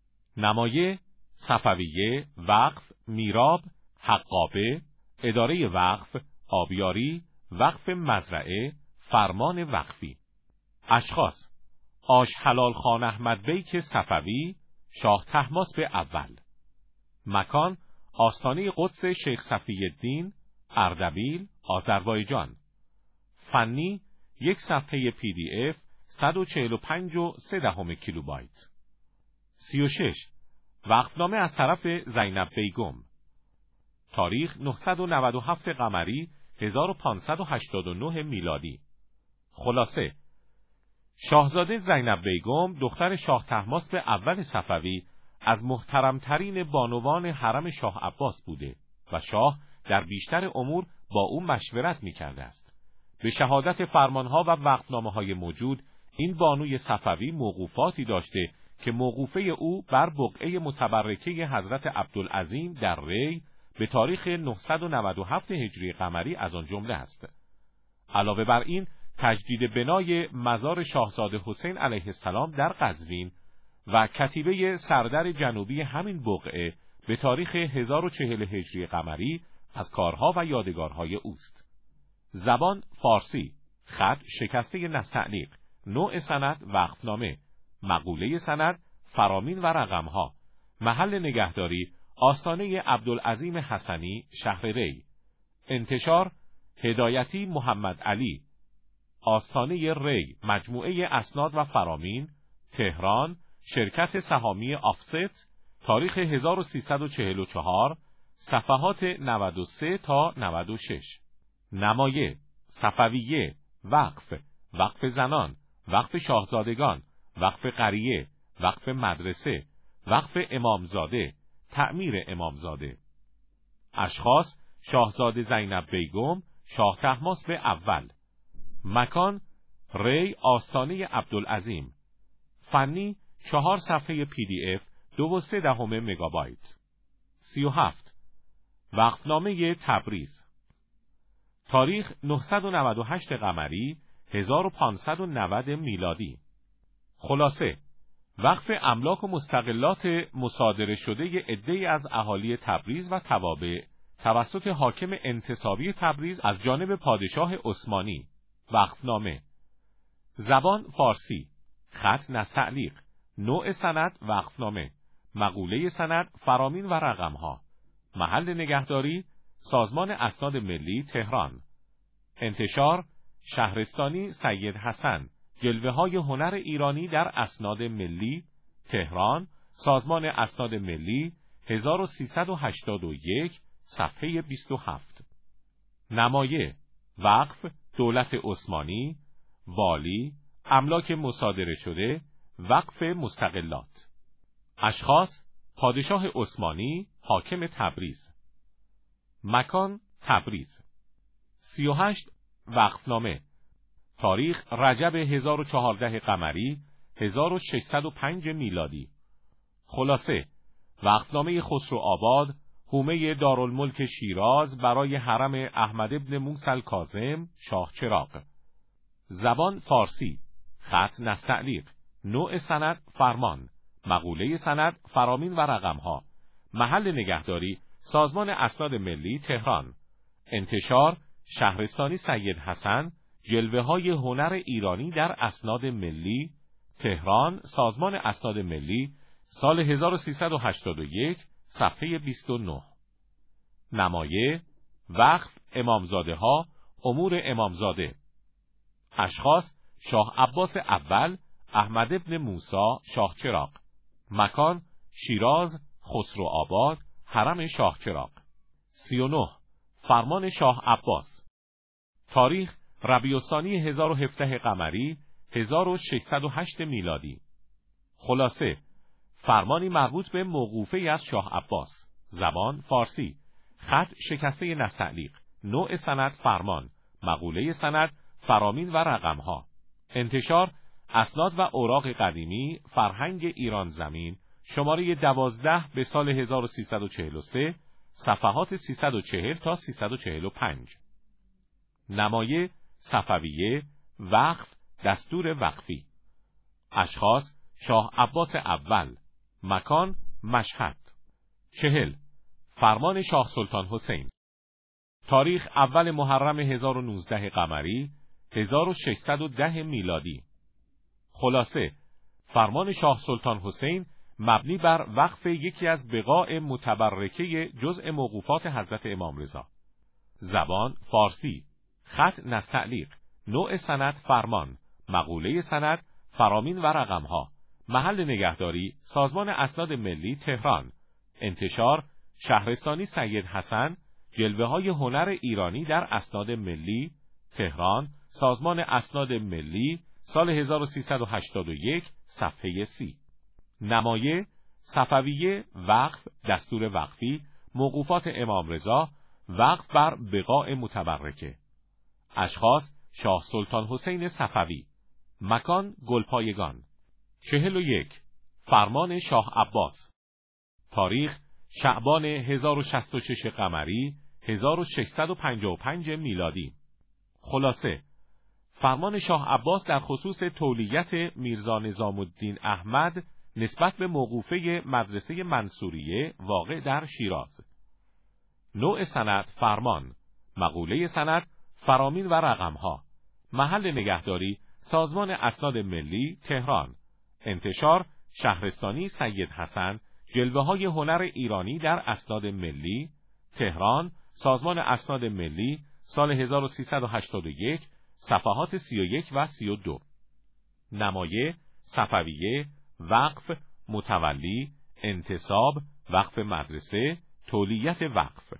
نمایه صفویه، وقف، میراب، حقابه، اداره وقف، آبیاری، وقف مزرعه، فرمان وقفی. اشخاص آش حلال خان احمد بیک صفوی شاه طهماسب اول. مکان آستانه قدس شیخ صفی الدین اردبیل آذربایجان. فنی یک صفحه پی دی اف صد و چهل و پنج و سه دهم کیلوبایت. سی و شش. وقفنامه از طرف زینب بیگم. تاریخ نهصد و نود و هفت قمری هزار و پانصد و هشتاد و نه میلادی. خلاصه: شاهزاده زینب بیگم دختر شاه طهماسب اول صفوی از محترمترین بانوان حرم شاه عباس بوده و شاه در بیشتر امور با او مشورت می‌کرده است. به شهادت فرمانها و وقفنامه‌های موجود، این بانوی صفوی موقوفاتی داشته که موقوفه او بر بقعه متبرکه حضرت عبدالعظیم در ری به تاریخ نهصد و نود و هفت هجری قمری از آن جمله است. علاوه بر این، تجدید بنای مزار شاهزاده حسین علیه السلام در قزوین و کتیبه سردر جنوبی همین بقعه به تاریخ هزار و چهل هجری قمری از کارها و یادگارهای اوست. زبان فارسی. خط شکسته نستعلیق. نوع سند وقفنامه. مقوله سند فرامین و رقمها. محل نگهداری آستانه عبدالعظیم حسنی شهر ری. انتشار هدایتی محمد علی. آستانه ری مجموعه اسناد و فرامین تهران شرکت سهامی آفست تاریخ هزار و سیصد و چهل و چهار صفحات نود و سه تا نود و شش. نمایه صفویه وقف وقف زنان وقف شاهزادگان وقف قریه، وقف مدرسه، وقف امامزاده، تعمیر امامزاده. اشخاص: شاهزاده زینب بیگم، شاه طهماسب اول. مکان: ری آستانه عبدالعظیم. فنی: چهار صفحه پی دی اف دو و سه دهم مگابایت. سی و هفت. وقفنامه تبریز. تاریخ نهصد و نود و هشت قمری، هزار و پانصد و نود میلادی. خلاصه: وقف املاک و مستغلات مصادره شده عده‌ای از اهالی تبریز و توابع توسط حاکم انتصابی تبریز از جانب پادشاه عثمانی. وقفنامه. زبان فارسی. خط نستعلیق. نوع سند وقفنامه. مقوله سند فرامین و رقمها. محل نگهداری سازمان اسناد ملی تهران. انتشار شهرستانی سید حسن، جلوه های هنر ایرانی در اسناد ملی تهران، سازمان اسناد ملی، هزار و سیصد و هشتاد و یک، صفحه بیست و هفت. نمایه: وقف، دولت عثمانی، والی، املاک مصادره شده، وقف مستغلات. اشخاص: پادشاه عثمانی، حاکم تبریز. مکان: تبریز. سی و هشت. وقفنامه. تاریخ رجب هزار و چهارده قمری، هزار و ششصد و پنج میلادی. خلاصه: وقفنامه خسروآباد، حومه دارالملک شیراز برای حرم احمد ابن موسی الکاظم شاه چراغ. زبان فارسی. خط نستعلیق. نوع سند فرمان. مقوله سند فرامین و رقمها. محل نگهداری سازمان اسناد ملی تهران. انتشار شهرستانی سید حسن، جلوه های هنر ایرانی در اسناد ملی تهران، سازمان اسناد ملی، سال هزار و سیصد و هشتاد و یک، صفحه بیست و نه. نمایه: وقف امامزاده ها، امور امامزاده. اشخاص: شاه عباس اول، احمد ابن موسی شاه چراغ. مکان: شیراز، خسروآباد، حرم شاه چراغ. سی و نه. فرمان شاه عباس. تاریخ ربیع الثانی هزار و هفده قمری، هزار و ششصد و هشت میلادی. خلاصه: فرمانی مربوط به موقوفه‌ای از شاه عباس. زبان فارسی. خط شکسته نستعلیق. نوع سند فرمان. مقوله سند فرامین و رقمها. انتشار اسناد و اوراق قدیمی، فرهنگ ایران زمین، شماره دوازده به سال هزار و سیصد و چهل و سه، صفحات سیصد و چهل تا سیصد و چهل و پنج. نمایه: صفویه، وقف، دستور وقفی. اشخاص: شاه عباس اول. مکان: مشهد. چهل. فرمان شاه سلطان حسین. تاریخ اول محرم هزار و نوزده قمری، هزار و ششصد و ده میلادی. خلاصه: فرمان شاه سلطان حسین مبنی بر وقف یکی از بقاع متبرکه جزء موقوفات حضرت امام رضا. زبان فارسی. خط نستعلیق. نوع سند فرمان. مقوله سند فرامین و رقمها. محل نگهداری سازمان اسناد ملی تهران. انتشار شهرستانی سید حسن، جلوه های هنر ایرانی در اسناد ملی تهران، سازمان اسناد ملی، سال هزار و سیصد و هشتاد و یک، صفحه سی. نمایه: صفویه، وقف، دستور وقفی، موقوفات امام رضا، وقف بر بقاع متبرکه. اشخاص: شاه سلطان حسین صفوی. مکان: گلپایگان. چهل و یک. فرمان شاه عباس. تاریخ شعبان هزار و شصت و شش قمری، هزار و ششصد و پنجاه و پنج میلادی. خلاصه: فرمان شاه عباس در خصوص تولیت میرزا نظام الدین احمد نسبت به موقوفه مدرسه منصوریه واقع در شیراز. نوع سند فرمان. مقوله سند فرامین و رقمها. محل نگهداری سازمان اسناد ملی تهران. انتشار شهرستانی سید حسن، جلوه های هنر ایرانی در اسناد ملی تهران، سازمان اسناد ملی، سال هزار و سیصد و هشتاد و یک، صفحات سی و یک و سی و دو. نمایه: صفویه، وقف، متولی، انتصاب، وقف مدرسه، تولیت وقف.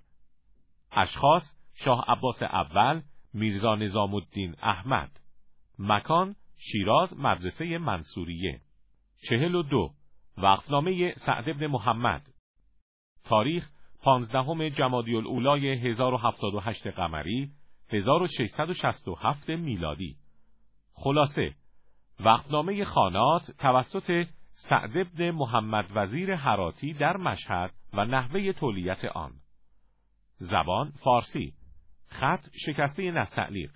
اشخاص: شاه عباس اول، میرزا نظام الدین احمد. مکان: شیراز مدرسه منصوریه. چهل و دو وقفنامه سعد بن محمد. تاریخ پانزدهم جمادی الاولی هزار و هفتاد و هشت قمری هزار و ششصد و شصت و هفت میلادی. خلاصه: وقفنامه خانات توسط سعد بن محمد وزیر هراتی در مشهد و نحوه تولیت آن. زبان فارسی. خط شکسته نستعلیق.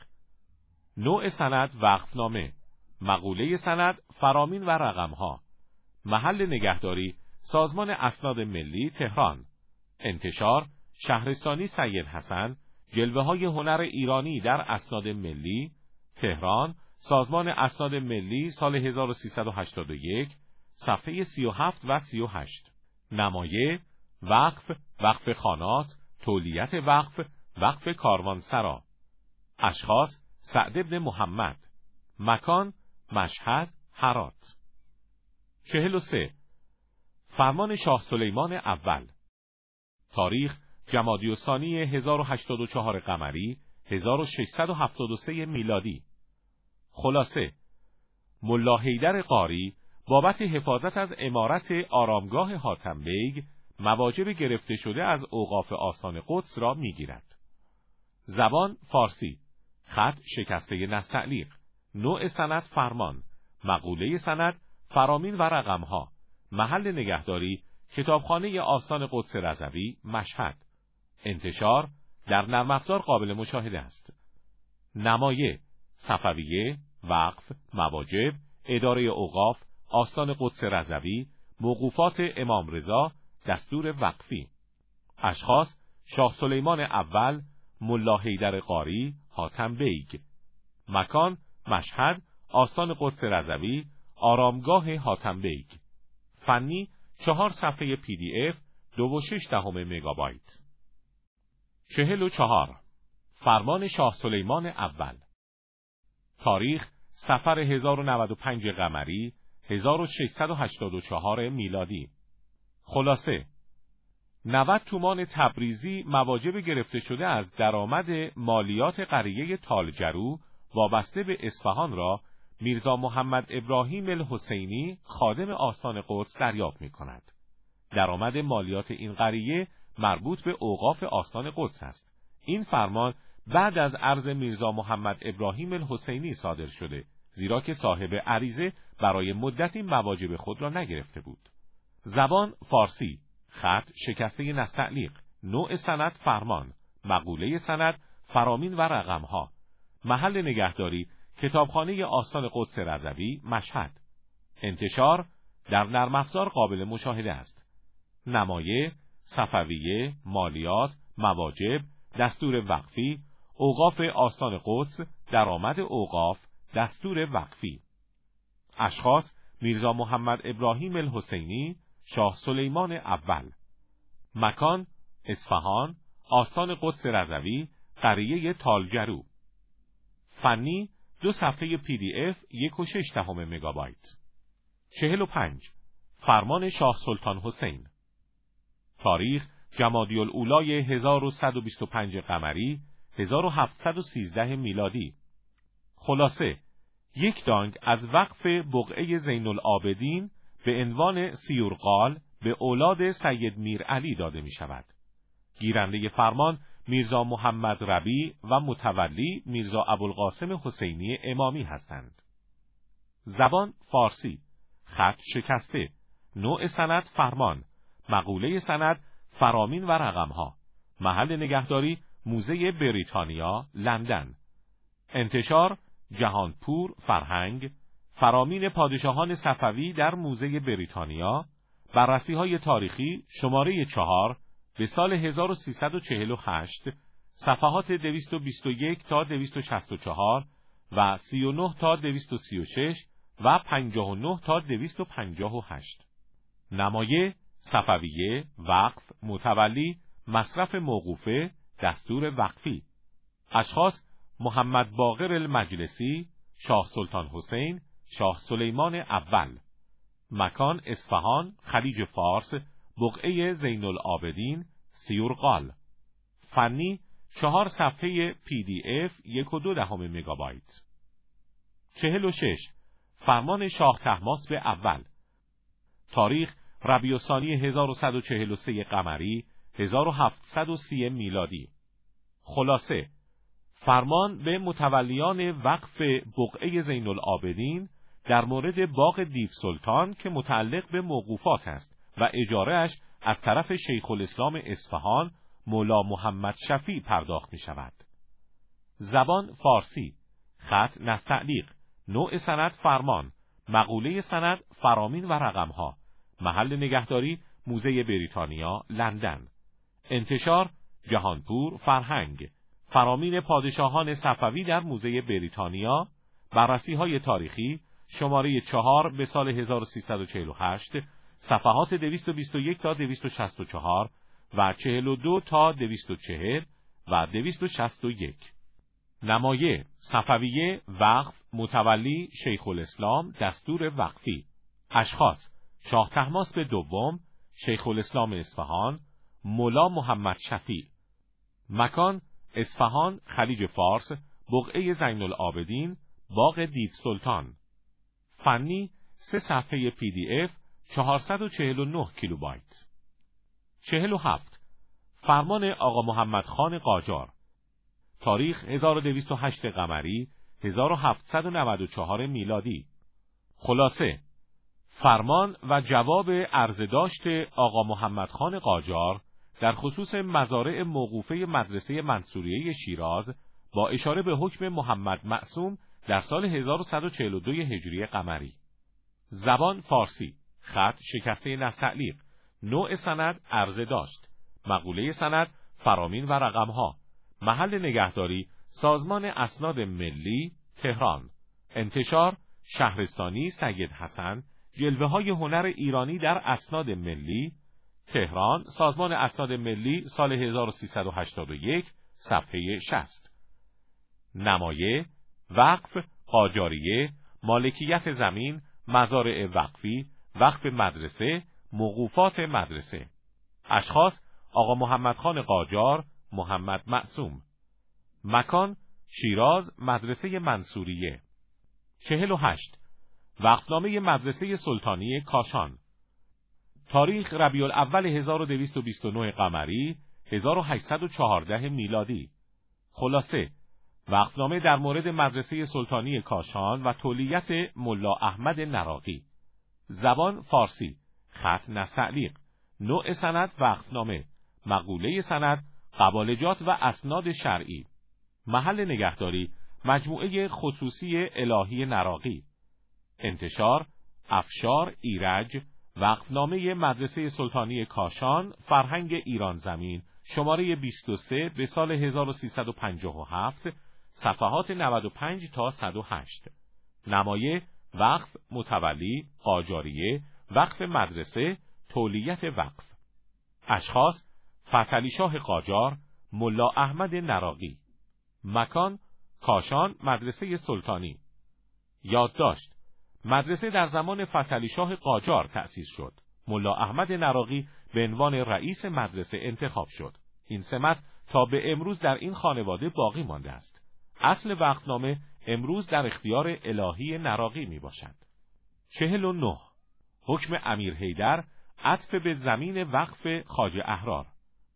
نوع سند وقفنامه. مقوله سند فرامین و رقمها. محل نگهداری سازمان اسناد ملی تهران. انتشار شهرستانی سید حسن، جلوه های هنر ایرانی در اسناد ملی تهران، سازمان اسناد ملی، سال هزار و سیصد و هشتاد و یک، صفحه سی و هفت و سی و هشت. نمایه: وقف، وقف خانات، تولیت وقف، وقف کاروانسرا. اشخاص: سعد بن محمد. مکان: مشهد، هرات. چهل و سه فرمان شاه سلیمان اول. تاریخ جمادی الثانی هزار و هشتاد و چهار قمری هزار و ششصد و هفتاد و سه میلادی. خلاصه: ملا حیدر قاری بابت حفاظت از عمارت آرامگاه حاتم بیگ مواجب گرفته شده از اوقاف آستان قدس را میگیرد. زبان فارسی. خط شکسته نستعلیق. نوع سند فرمان. مقوله سند فرامین و رقمها. محل نگهداری کتابخانه آستان قدس رضوی مشهد. انتشار در نرم افزار قابل مشاهده است. نمایه: صفویه، وقف، مواجب، اداره اوقاف، آستان قدس رضوی، موقوفات امام رضا، دستور وقفی. اشخاص: شاه سلیمان اول، ملا حیدر قاری، حاتم بیگ. مکان: مشهد، آستان قدس رضوی، آرامگاه حاتم بیگ. فنی: چهار صفحه پی دی اف، دو و شش دهم مگابایت. چهل و چهار فرمان شاه سلیمان اول. تاریخ صفر هزار و نود و پنج قمری هزار و ششصد و هشتاد و چهار میلادی. خلاصه: نود تومان تبریزی مواجب گرفته شده از درآمد مالیات قریه تالجرو وابسته به اصفهان را میرزا محمد ابراهیم الحسینی خادم آستان قدس دریافت می کند. درآمد مالیات این قریه مربوط به اوقاف آستان قدس است. این فرمان بعد از عرض میرزا محمد ابراهیم الحسینی صادر شده، زیرا که صاحب عریضه برای مدتی مواجب خود را نگرفته بود. زبان فارسی. خط شکسته نستعلیق. نوع سند فرمان. مقوله سند فرامین و رقمها. محل نگهداری کتابخانه آستان قدس رضوی مشهد. انتشار در نرم افزار قابل مشاهده است. نمایه: صفویه، مالیات، مواجب، دستور وقفی، اوقاف آستان قدس، درآمد اوقاف، دستور وقفی. اشخاص: میرزا محمد ابراهیم الحسینی، شاه سلیمان اول. مکان: اصفهان، آستان قدس رضوی، قریه تالجرو. فنی: دو صفحه پی دی اف، یک و شش دهم مگابایت. چهل و پنج فرمان شاه سلطان حسین. تاریخ جمادی الاولی هزار و صد و بیست و پنج قمری هزار و هفتصد و سیزده میلادی. خلاصه: یک دانگ از وقف بقعه زین العابدین به عنوان سیورقال به اولاد سید میر علی داده می شود. گیرنده فرمان میرزا محمد ربیع و متولی میرزا ابوالقاسم حسینی امامی هستند. زبان فارسی. خط شکسته. نوع سند فرمان. مقوله سند فرامین و رقمها. محل نگهداری موزه بریتانیا، لندن. انتشار جهانپور فرهنگ، فرامین پادشاهان صفوی در موزه بریتانیا، بررسی‌های تاریخی، شماره چهار، به سال هزار و سیصد و چهل و هشت، صفحات دویست و بیست و یک تا دویست و شصت و چهار و سی و نه تا دویست و سی و شش و پنجاه و نه تا دویست و پنجاه و هشت. نمایه: صفویه، وقف، متولی، مصرف موقوفه، دستور وقفی. اشخاص: محمد باقر المجلسی، شاه سلطان حسین، شاه سلیمان اول. مکان: اصفهان، خلیج فارس، بقعه زین العابدین، سیورقال. فنی: چهار صفحه پی دی اف، یک و دو دهم مگابایت. چهل و شش فرمان شاه طهماسب اول. تاریخ ربیع الثانی هزار و صد و چهل و سه قمری هزار و هفتصد و سی میلادی. خلاصه: فرمان به متولیان وقف بقعه زین العابدین در مورد باغ دیو سلطان که متعلق به موقوفات است و اجاره‌اش از طرف شیخ الاسلام اصفهان مولا محمد شفیع پرداخت می شود. زبان فارسی. خط نستعلیق. نوع سند فرمان. مقوله سند فرامین و رقمها. محل نگهداری موزه بریتانیا، لندن. انتشار جهانپور، فرهنگ. فرامین پادشاهان صفوی در موزه بریتانیا. بررسی‌های تاریخی. شماره چهار به سال هزار و سیصد و چهل و هشت، صفحات دویست و بیست و یک تا دویست و شصت و چهار و چهل و دو تا دویست و چهل و دویست و شصت و یک. نمایه: صفویه، وقف، متولی شیخ الاسلام، دستور وقفی. اشخاص: شاه طهماسب دوم، شیخ الاسلام اصفهان، مولا محمد شفیع. مکان: اصفهان، خلیج فارس، بقعه زین العابدین، باغ دیو سلطان. فنی: سه صفحه پی دی اف، چهارصد و چهل و نه کیلوبایت. چهل و هفت فرمان آقا محمد خان قاجار. تاریخ هزار و دویست و هشت قمری هزار و هفتصد و نود و چهار میلادی. خلاصه: فرمان و جواب عرضداشت آقا محمد خان قاجار در خصوص مزارع موقوفه مدرسه منصوریه شیراز با اشاره به حکم محمد معصوم در سال هزار و صد و چهل و دو هجری قمری. زبان فارسی. خط شکسته نستعلیق. نوع سند عرضداشت. مقوله سند فرامین و رقمها. محل نگهداری سازمان اسناد ملی، تهران. انتشار شهرستانی سید حسن، جلوه های هنر ایرانی در اسناد ملی، تهران، سازمان اسناد ملی، سال هزار و سیصد و هشتاد و یک، صفحه شصت. نمایه: وقف، قاجاریه، مالکیت زمین، مزارع وقفی، وقف مدرسه، موقوفات مدرسه. اشخاص: آقا محمد خان قاجار، محمد معصوم. مکان: شیراز، مدرسه منصوریه. چهل و هشت وقفنامه مدرسه سلطانی کاشان. تاریخ ربیع الاول هزار و دویست و بیست و نه قمری هزار و هشتصد و چهارده میلادی. خلاصه: وقفنامه در مورد مدرسه سلطانی کاشان و تولیت ملا احمد نراقی. زبان فارسی. خط نستعلیق. نوع سند وقفنامه. مقوله سند قبالجات و اسناد شرعی. محل نگهداری مجموعه خصوصی الهی نراقی. انتشار افشار ایرج، وقفنامه مدرسه سلطانی کاشان، فرهنگ ایران زمین، شماره بیست و سه به سال هزار و سیصد و پنجاه و هفت، صفحات نود و پنج تا صد و هشت. نمایه: وقف، متولی، قاجاریه، وقف مدرسه، تولیت وقف. اشخاص: فتحعلی شاه قاجار، ملا احمد نراقی. مکان: کاشان، مدرسه سلطانی. یادداشت: مدرسه در زمان فتحعلی شاه قاجار تأسیس شد. ملا احمد نراقی به عنوان رئیس مدرسه انتخاب شد. این سمت تا به امروز در این خانواده باقی مانده است. اصل وقفنامه امروز در اختیار الهی نراقی می باشد. چهل و نه حکم امیر حیدر، عطف به زمین وقف خواجه احرار.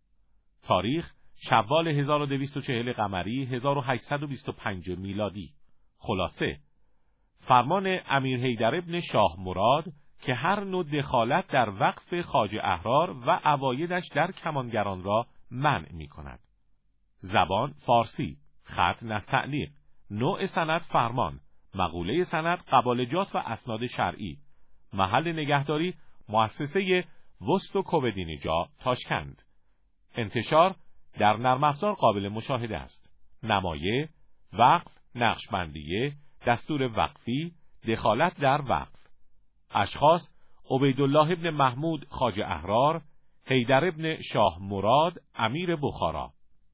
تاریخ شوال هزار و دویست و چهل قمری هزار و هشتصد و بیست و پنج میلادی. خلاصه: فرمان امیر حیدر ابن شاه مراد که هر نوع دخالت در وقف خواجه احرار و عوایدش در کمانگران را منع می کند. زبان فارسی. خط نستعلیق. نوع سند فرمان. مقوله سند قبالجات و اسناد شرعی. محل نگهداری مؤسسه وست و کوبدینجا، تاشکند. انتشار در نرم افزار قابل مشاهده است. نمایه: وقف، نقشبندیه، دستور وقفی، دخالت در وقف. اشخاص: عبیدالله ابن محمود خواجه احرار، حیدر ابن شاه مراد امیر بخارا.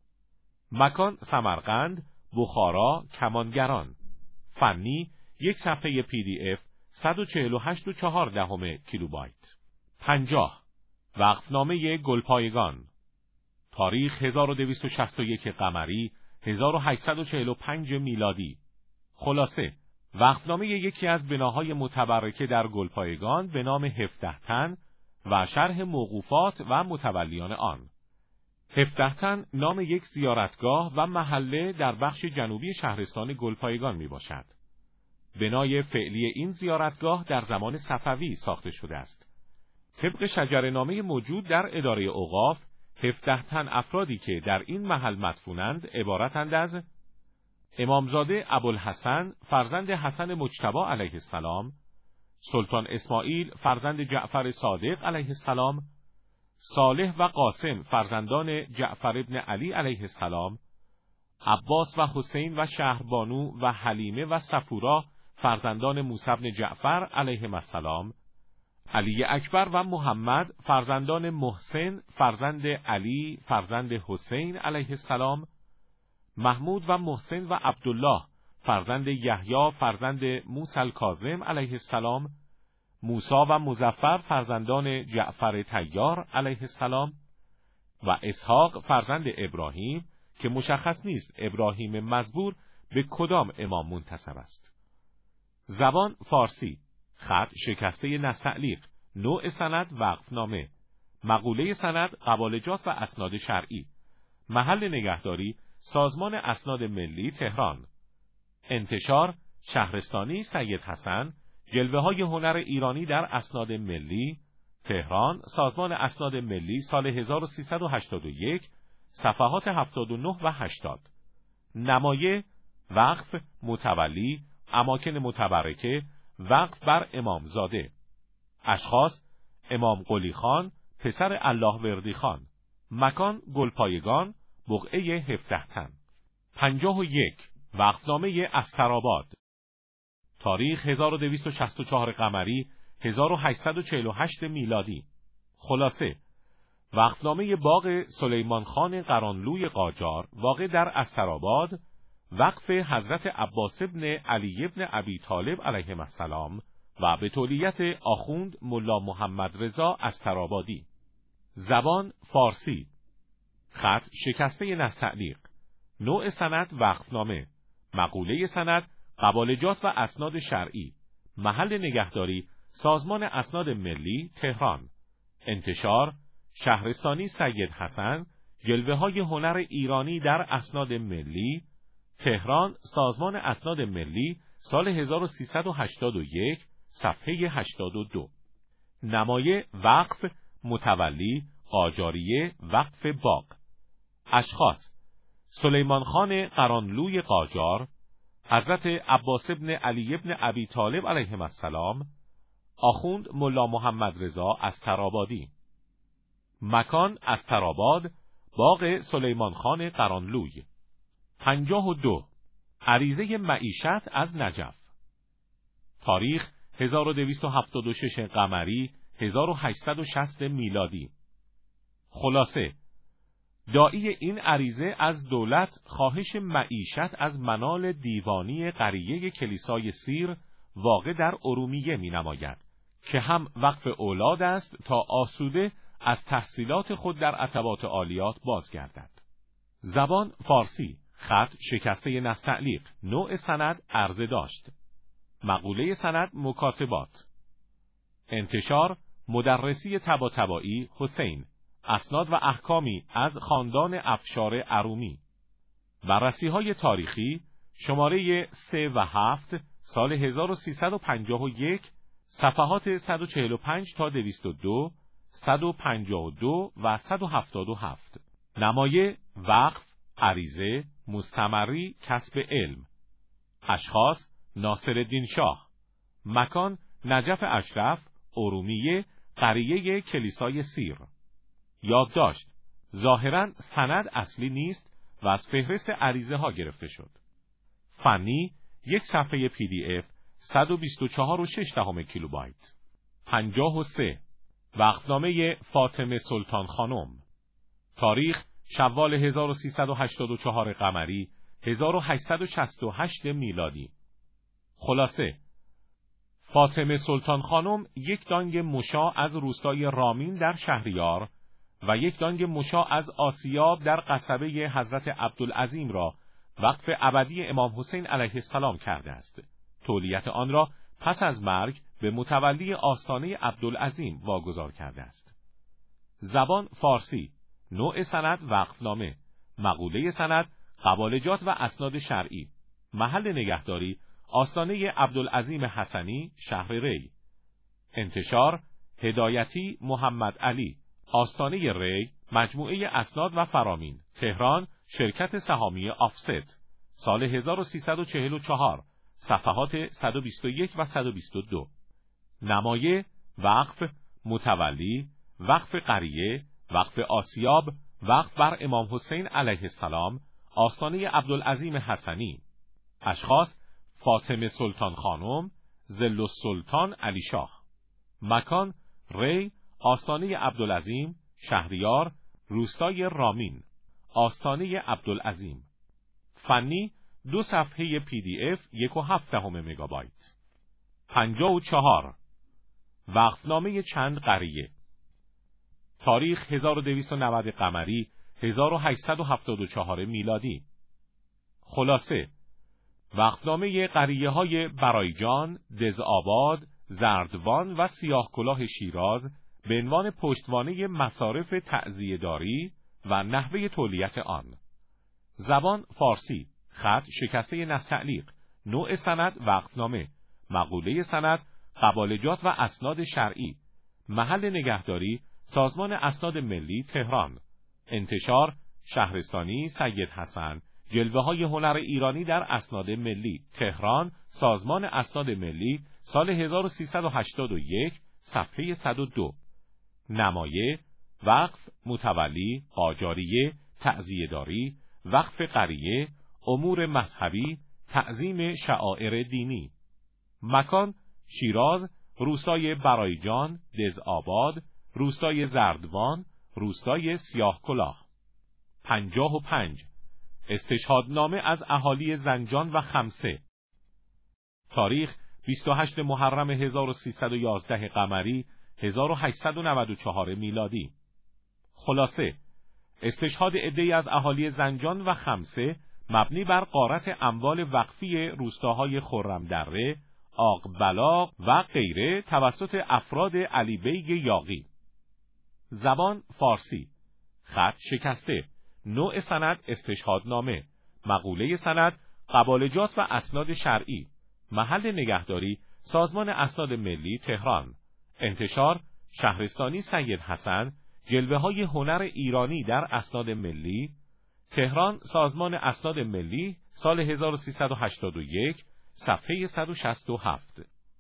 مکان: سمرقند، بخارا، کمانگران. فنی: یک صفحه پی دی اف، صد و چهل و هشت و چهار دهم کیلوبایت. پنجاه وقفنامه گلپایگان. تاریخ هزار و دویست و شصت و یک قمری هزار و هشتصد و چهل و پنج میلادی. خلاصه: وقفنامه یکی از بناهای متبرکه در گلپایگان به نام هفده تن و شرح موقوفات و متولیان آن. هفده تن نام یک زیارتگاه و محله در بخش جنوبی شهرستان گلپایگان می باشد. بنای فعلی این زیارتگاه در زمان صفوی ساخته شده است. طبق شجره‌نامه موجود در اداره اوقاف، هفده تن افرادی که در این محل مدفونند عبارتند از امامزاده ابوالحسن فرزند حسن مجتبی علیه السلام، سلطان اسماعیل فرزند جعفر صادق علیه السلام، صالح و قاسم فرزندان جعفر ابن علی علیه السلام، عباس و حسین و شهربانو و حلیمه و صفورا فرزندان موسی بن جعفر علیهم السلام، علی اکبر و محمد فرزندان محسن فرزند علی فرزند حسین علیه السلام، محمود و محسن و عبدالله فرزند یحیی فرزند موسی الکاظم علیه السلام، موسی و مظفر فرزندان جعفر طیار علیه السلام و اسحاق فرزند ابراهیم که مشخص نیست ابراهیم مزبور به کدام امام منتسب است. زبان فارسی، خط شکسته نستعلیق، نوع سند وقفنامه، مقوله سند قوالجات و اسناد شرعی، محل نگهداری سازمان اسناد ملی تهران، انتشار شهرستانی سید حسن، جلوه های هنر ایرانی در اسناد ملی تهران، سازمان اسناد ملی سال هزار و سیصد و هشتاد و یک، صفحات هفتاد و نه و هشتاد. نمایه وقف متولی، اماکن متبرکه، وقف بر امامزاده. اشخاص امام قلی خان پسر الله وردی خان. مکان گلپایگان، بقعه هفده تن. پنجاه و یک وقفنامه استرآباد. تاریخ هزار و دویست و شصت و چهار قمری، هزار و هشتصد و چهل و هشت میلادی. خلاصه: وقفنامه باغ سلیمان خان قرانلوی قاجار واقع در استرآباد، وقف حضرت عباس ابن علی ابن ابی طالب علیهم السلام و به تولیت آخوند ملا محمد رضا استرآبادی. زبان فارسی، خط شکسته نستعلیق، نوع سند وقفنامه، مقوله سند قوالجات و اسناد شرعی، محل نگهداری سازمان اسناد ملی تهران، انتشار شهرستانی سید حسن، جلوه های هنر ایرانی در اسناد ملی تهران، سازمان اسناد ملی سال هزار و سیصد و هشتاد و یک، صفحه هشتاد و دو. نمایه وقف متولی قاجاریه وقف باغ. اشخاص سلیمان خان قرانلوی قاجار، حضرت عباس ابن علی ابن ابی طالب علیهم السلام، آخوند ملا محمد رضا استرآبادی. مکان استرآباد، باغ سلیمان خان قرانلوی. پنجاه و دو عریضه معیشت از نجف. تاریخ هزار و دویست و هفتاد و شش قمری، هزار و هشتصد و شصت میلادی. خلاصه: داعی این عریضه از دولت خواهش معیشت از منال دیوانی قریه کلیسای سیر واقع در ارومیه می نماید که هم وقف اولاد است تا آسوده از تحصیلات خود در عتبات عالیات بازگردد. زبان فارسی، خط شکسته نستعلیق، نوع سند عرضه داشت، مقوله سند مکاتبات، انتشار مدرسی طباطبایی حسین، اسناد و احکامی از خاندان افشار ارومی. بررسی‌های تاریخی شماره سه و هفت سال هزار و سیصد و پنجاه و یک، صفحات صد و چهل و پنج تا دویست و دو، صد و پنجاه و دو و صد و هفتاد و هفت. نمایه وقف عریضه مستمری کسب علم. اشخاص ناصرالدین شاه. مکان نجف اشرف ارومیه قریه کلیسای سیر. یادداشت: ظاهراً سند اصلی نیست و از فهرست عریضه ها گرفته شد. فنی یک صفحه پی دی اف صد و بیست و چهار و شش دهم کیلوبایت. پنجاه و سه وقفنامه فاطمه سلطان خانم. تاریخ شوال هزار و سیصد و هشتاد و چهار قمری، هزار و هشتصد و شصت و هشت میلادی. خلاصه: فاطمه سلطان خانم یک دانگ مشا از روستای رامین در شهریار و یک دانگ مشا از آسیاب در قصبه حضرت عبدالعظیم را وقف ابدی امام حسین علیه السلام کرده است. تولیت آن را پس از مرگ به متولی آستانه عبدالعظیم واگذار کرده است. زبان فارسی، نوع سند وقفنامه، مقوله سند، قوالجات و اسناد شرعی. محل نگهداری آستانه عبدالعظیم حسنی، شهر ری. انتشار هدایتی محمد علی، آستانه ری، مجموعه اسناد و فرامین، تهران، شرکت سهامی آفست، سال هزار و سیصد و چهل و چهار، صفحات صد و بیست و یک و صد و بیست و دو. نمایه، وقف، متولی، وقف قریه، وقف آسیاب، وقف بر امام حسین علیه السلام، آستانه عبدالعظیم حسنی. اشخاص: فاطمه سلطان خانم، ظل السلطان علی شاه. مکان: ری، آستانه عبدالعظیم، شهریار، روستای رامین، آستانه عبدالعظیم. فنی: دو صفحه پی دی اف یک و هفت دهم مگابایت. پنجاه و چهار. وقفنامه چند قریه. تاریخ هزار و دویست و نود قمری، هزار و هشتصد و هفتاد و چهار میلادی. خلاصه: وقفنامه قریه های برایجان، دزآباد، زردوان و سیاه کلاه شیراز به عنوان پشتوانه مصارف تعزیه‌داری و نحوه تولیت آن. زبان فارسی، خط شکسته نستعلیق، نوع سند وقفنامه، مقوله سند، قوالجات و اسناد شرعی. محل نگهداری سازمان اسناد ملی تهران. انتشار شهرستانی سید حسن، جلوه های هنر ایرانی در اسناد ملی تهران، سازمان اسناد ملی، سال هزار و سیصد و هشتاد و یک، صفحه صد و دو. نمایه، وقف، متولی، قاجاریه، تعزیه‌داری، وقف قریه، امور مذهبی، تعظیم شعائر دینی. مکان: شیراز، روستای برایجان، دزآباد، روستای زردوان، روستای سیاه کلاه. پنجاه و پنج. استشهادنامه از اهالی زنجان و خمسه. تاریخ بیست و هشتم محرم هزار و سیصد و یازده قمری، هزار و هشتصد و نود و چهار میلادی. خلاصه: استشهاد عده‌ای از اهالی زنجان و خمسه مبنی بر غارت اموال وقفی روستاهای خرم‌دره، آقبلاغ و غیره توسط افراد علی بیگ یاغی. زبان فارسی، خط شکسته، نوع سند استشهادنامه، مقوله سند، قوالجات و اسناد شرعی. محل نگهداری سازمان اسناد ملی تهران. انتشار شهرستانی سید حسن، جلوه های هنر ایرانی در اسناد ملی تهران، سازمان اسناد ملی، سال هزار و سیصد و هشتاد و یک، صفحه صد و شصت و هفت.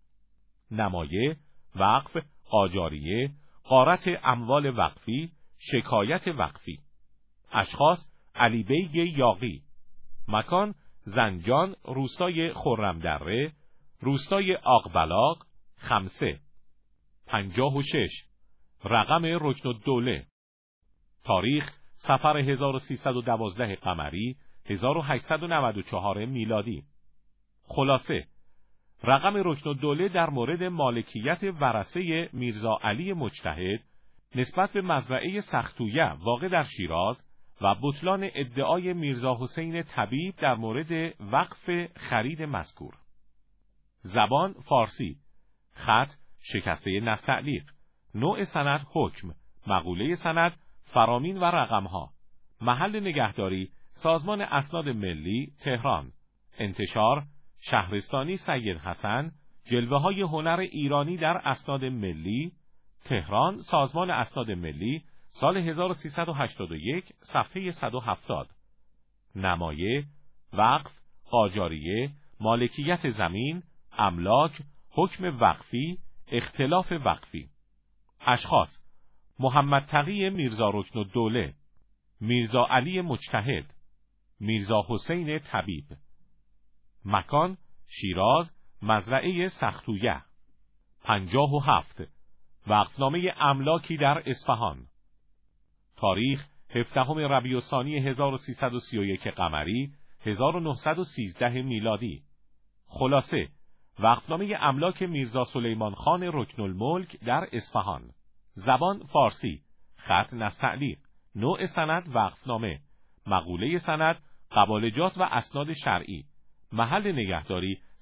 نمایه، وقف، قاجاریه، غارت اموال وقفی، شکایت وقفی. اشخاص: علی بیگ یاغی. مکان: زنجان، روستای خرم‌دره، روستای آقبلاغ، خمسه. پنجاه و شش. رقم رکن الدوله. تاریخ صفر هزار و سیصد و دوازده قمری، هزار و هشتصد و نود و چهار میلادی. خلاصه: رقم رکن الدوله در مورد مالکیت ورثه میرزا علی مجتهد نسبت به مزرعه سختویه واقع در شیراز و بطلان ادعای میرزا حسین طبیب در مورد وقف خرید مذکور. زبان فارسی، خط شکسته نستعلیق، نوع سند حکم، مقوله سند، فرامین و رقمها. محل نگهداری سازمان اسناد ملی تهران. انتشار شهرستانی سید حسن، جلوه های هنر ایرانی در اسناد ملی تهران، سازمان اسناد ملی، سال هزار و سیصد و هشتاد و یک، صفحه صد و هفتاد. نمایه، وقف، قاجاریه، مالکیت زمین، املاک، حکم وقفی، اختلاف وقفی. اشخاص: محمد تقی میرزا رکن الدوله، میرزا علی مجتهد، میرزا حسین طبیب. مکان: شیراز، مزرعه سختویه. پنجاه و هفت. وقفنامه املاکی در اصفهان. تاریخ هفدهم ربیع الثانی هزار و سیصد و سی و یک قمری، هزار و نهصد و سیزده میلادی. خلاصه: وقفنامه املاک میرزا سلیمان خان رکن الملک در اصفهان. زبان فارسی، خط نستعلیق، نوع سند وقفنامه، مقوله سند، قوالجات و اسناد شرعی. محل نگهداری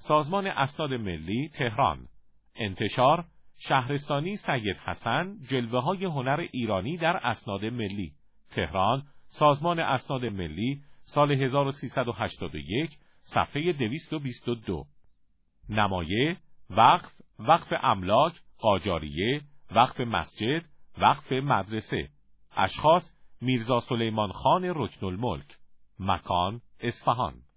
سازمان اسناد ملی تهران. انتشار شهرستانی سید حسن، جلوه‌های هنر ایرانی در اسناد ملی. تهران، سازمان اسناد ملی، سال هزار و سیصد و هشتاد و یک، صفحه دویست و بیست و دو. نمایه: وقف، وقف املاک، قاجاریه، وقف مسجد، وقف مدرسه. اشخاص: میرزا سلیمان خان رکن الملک. مکان: اصفهان.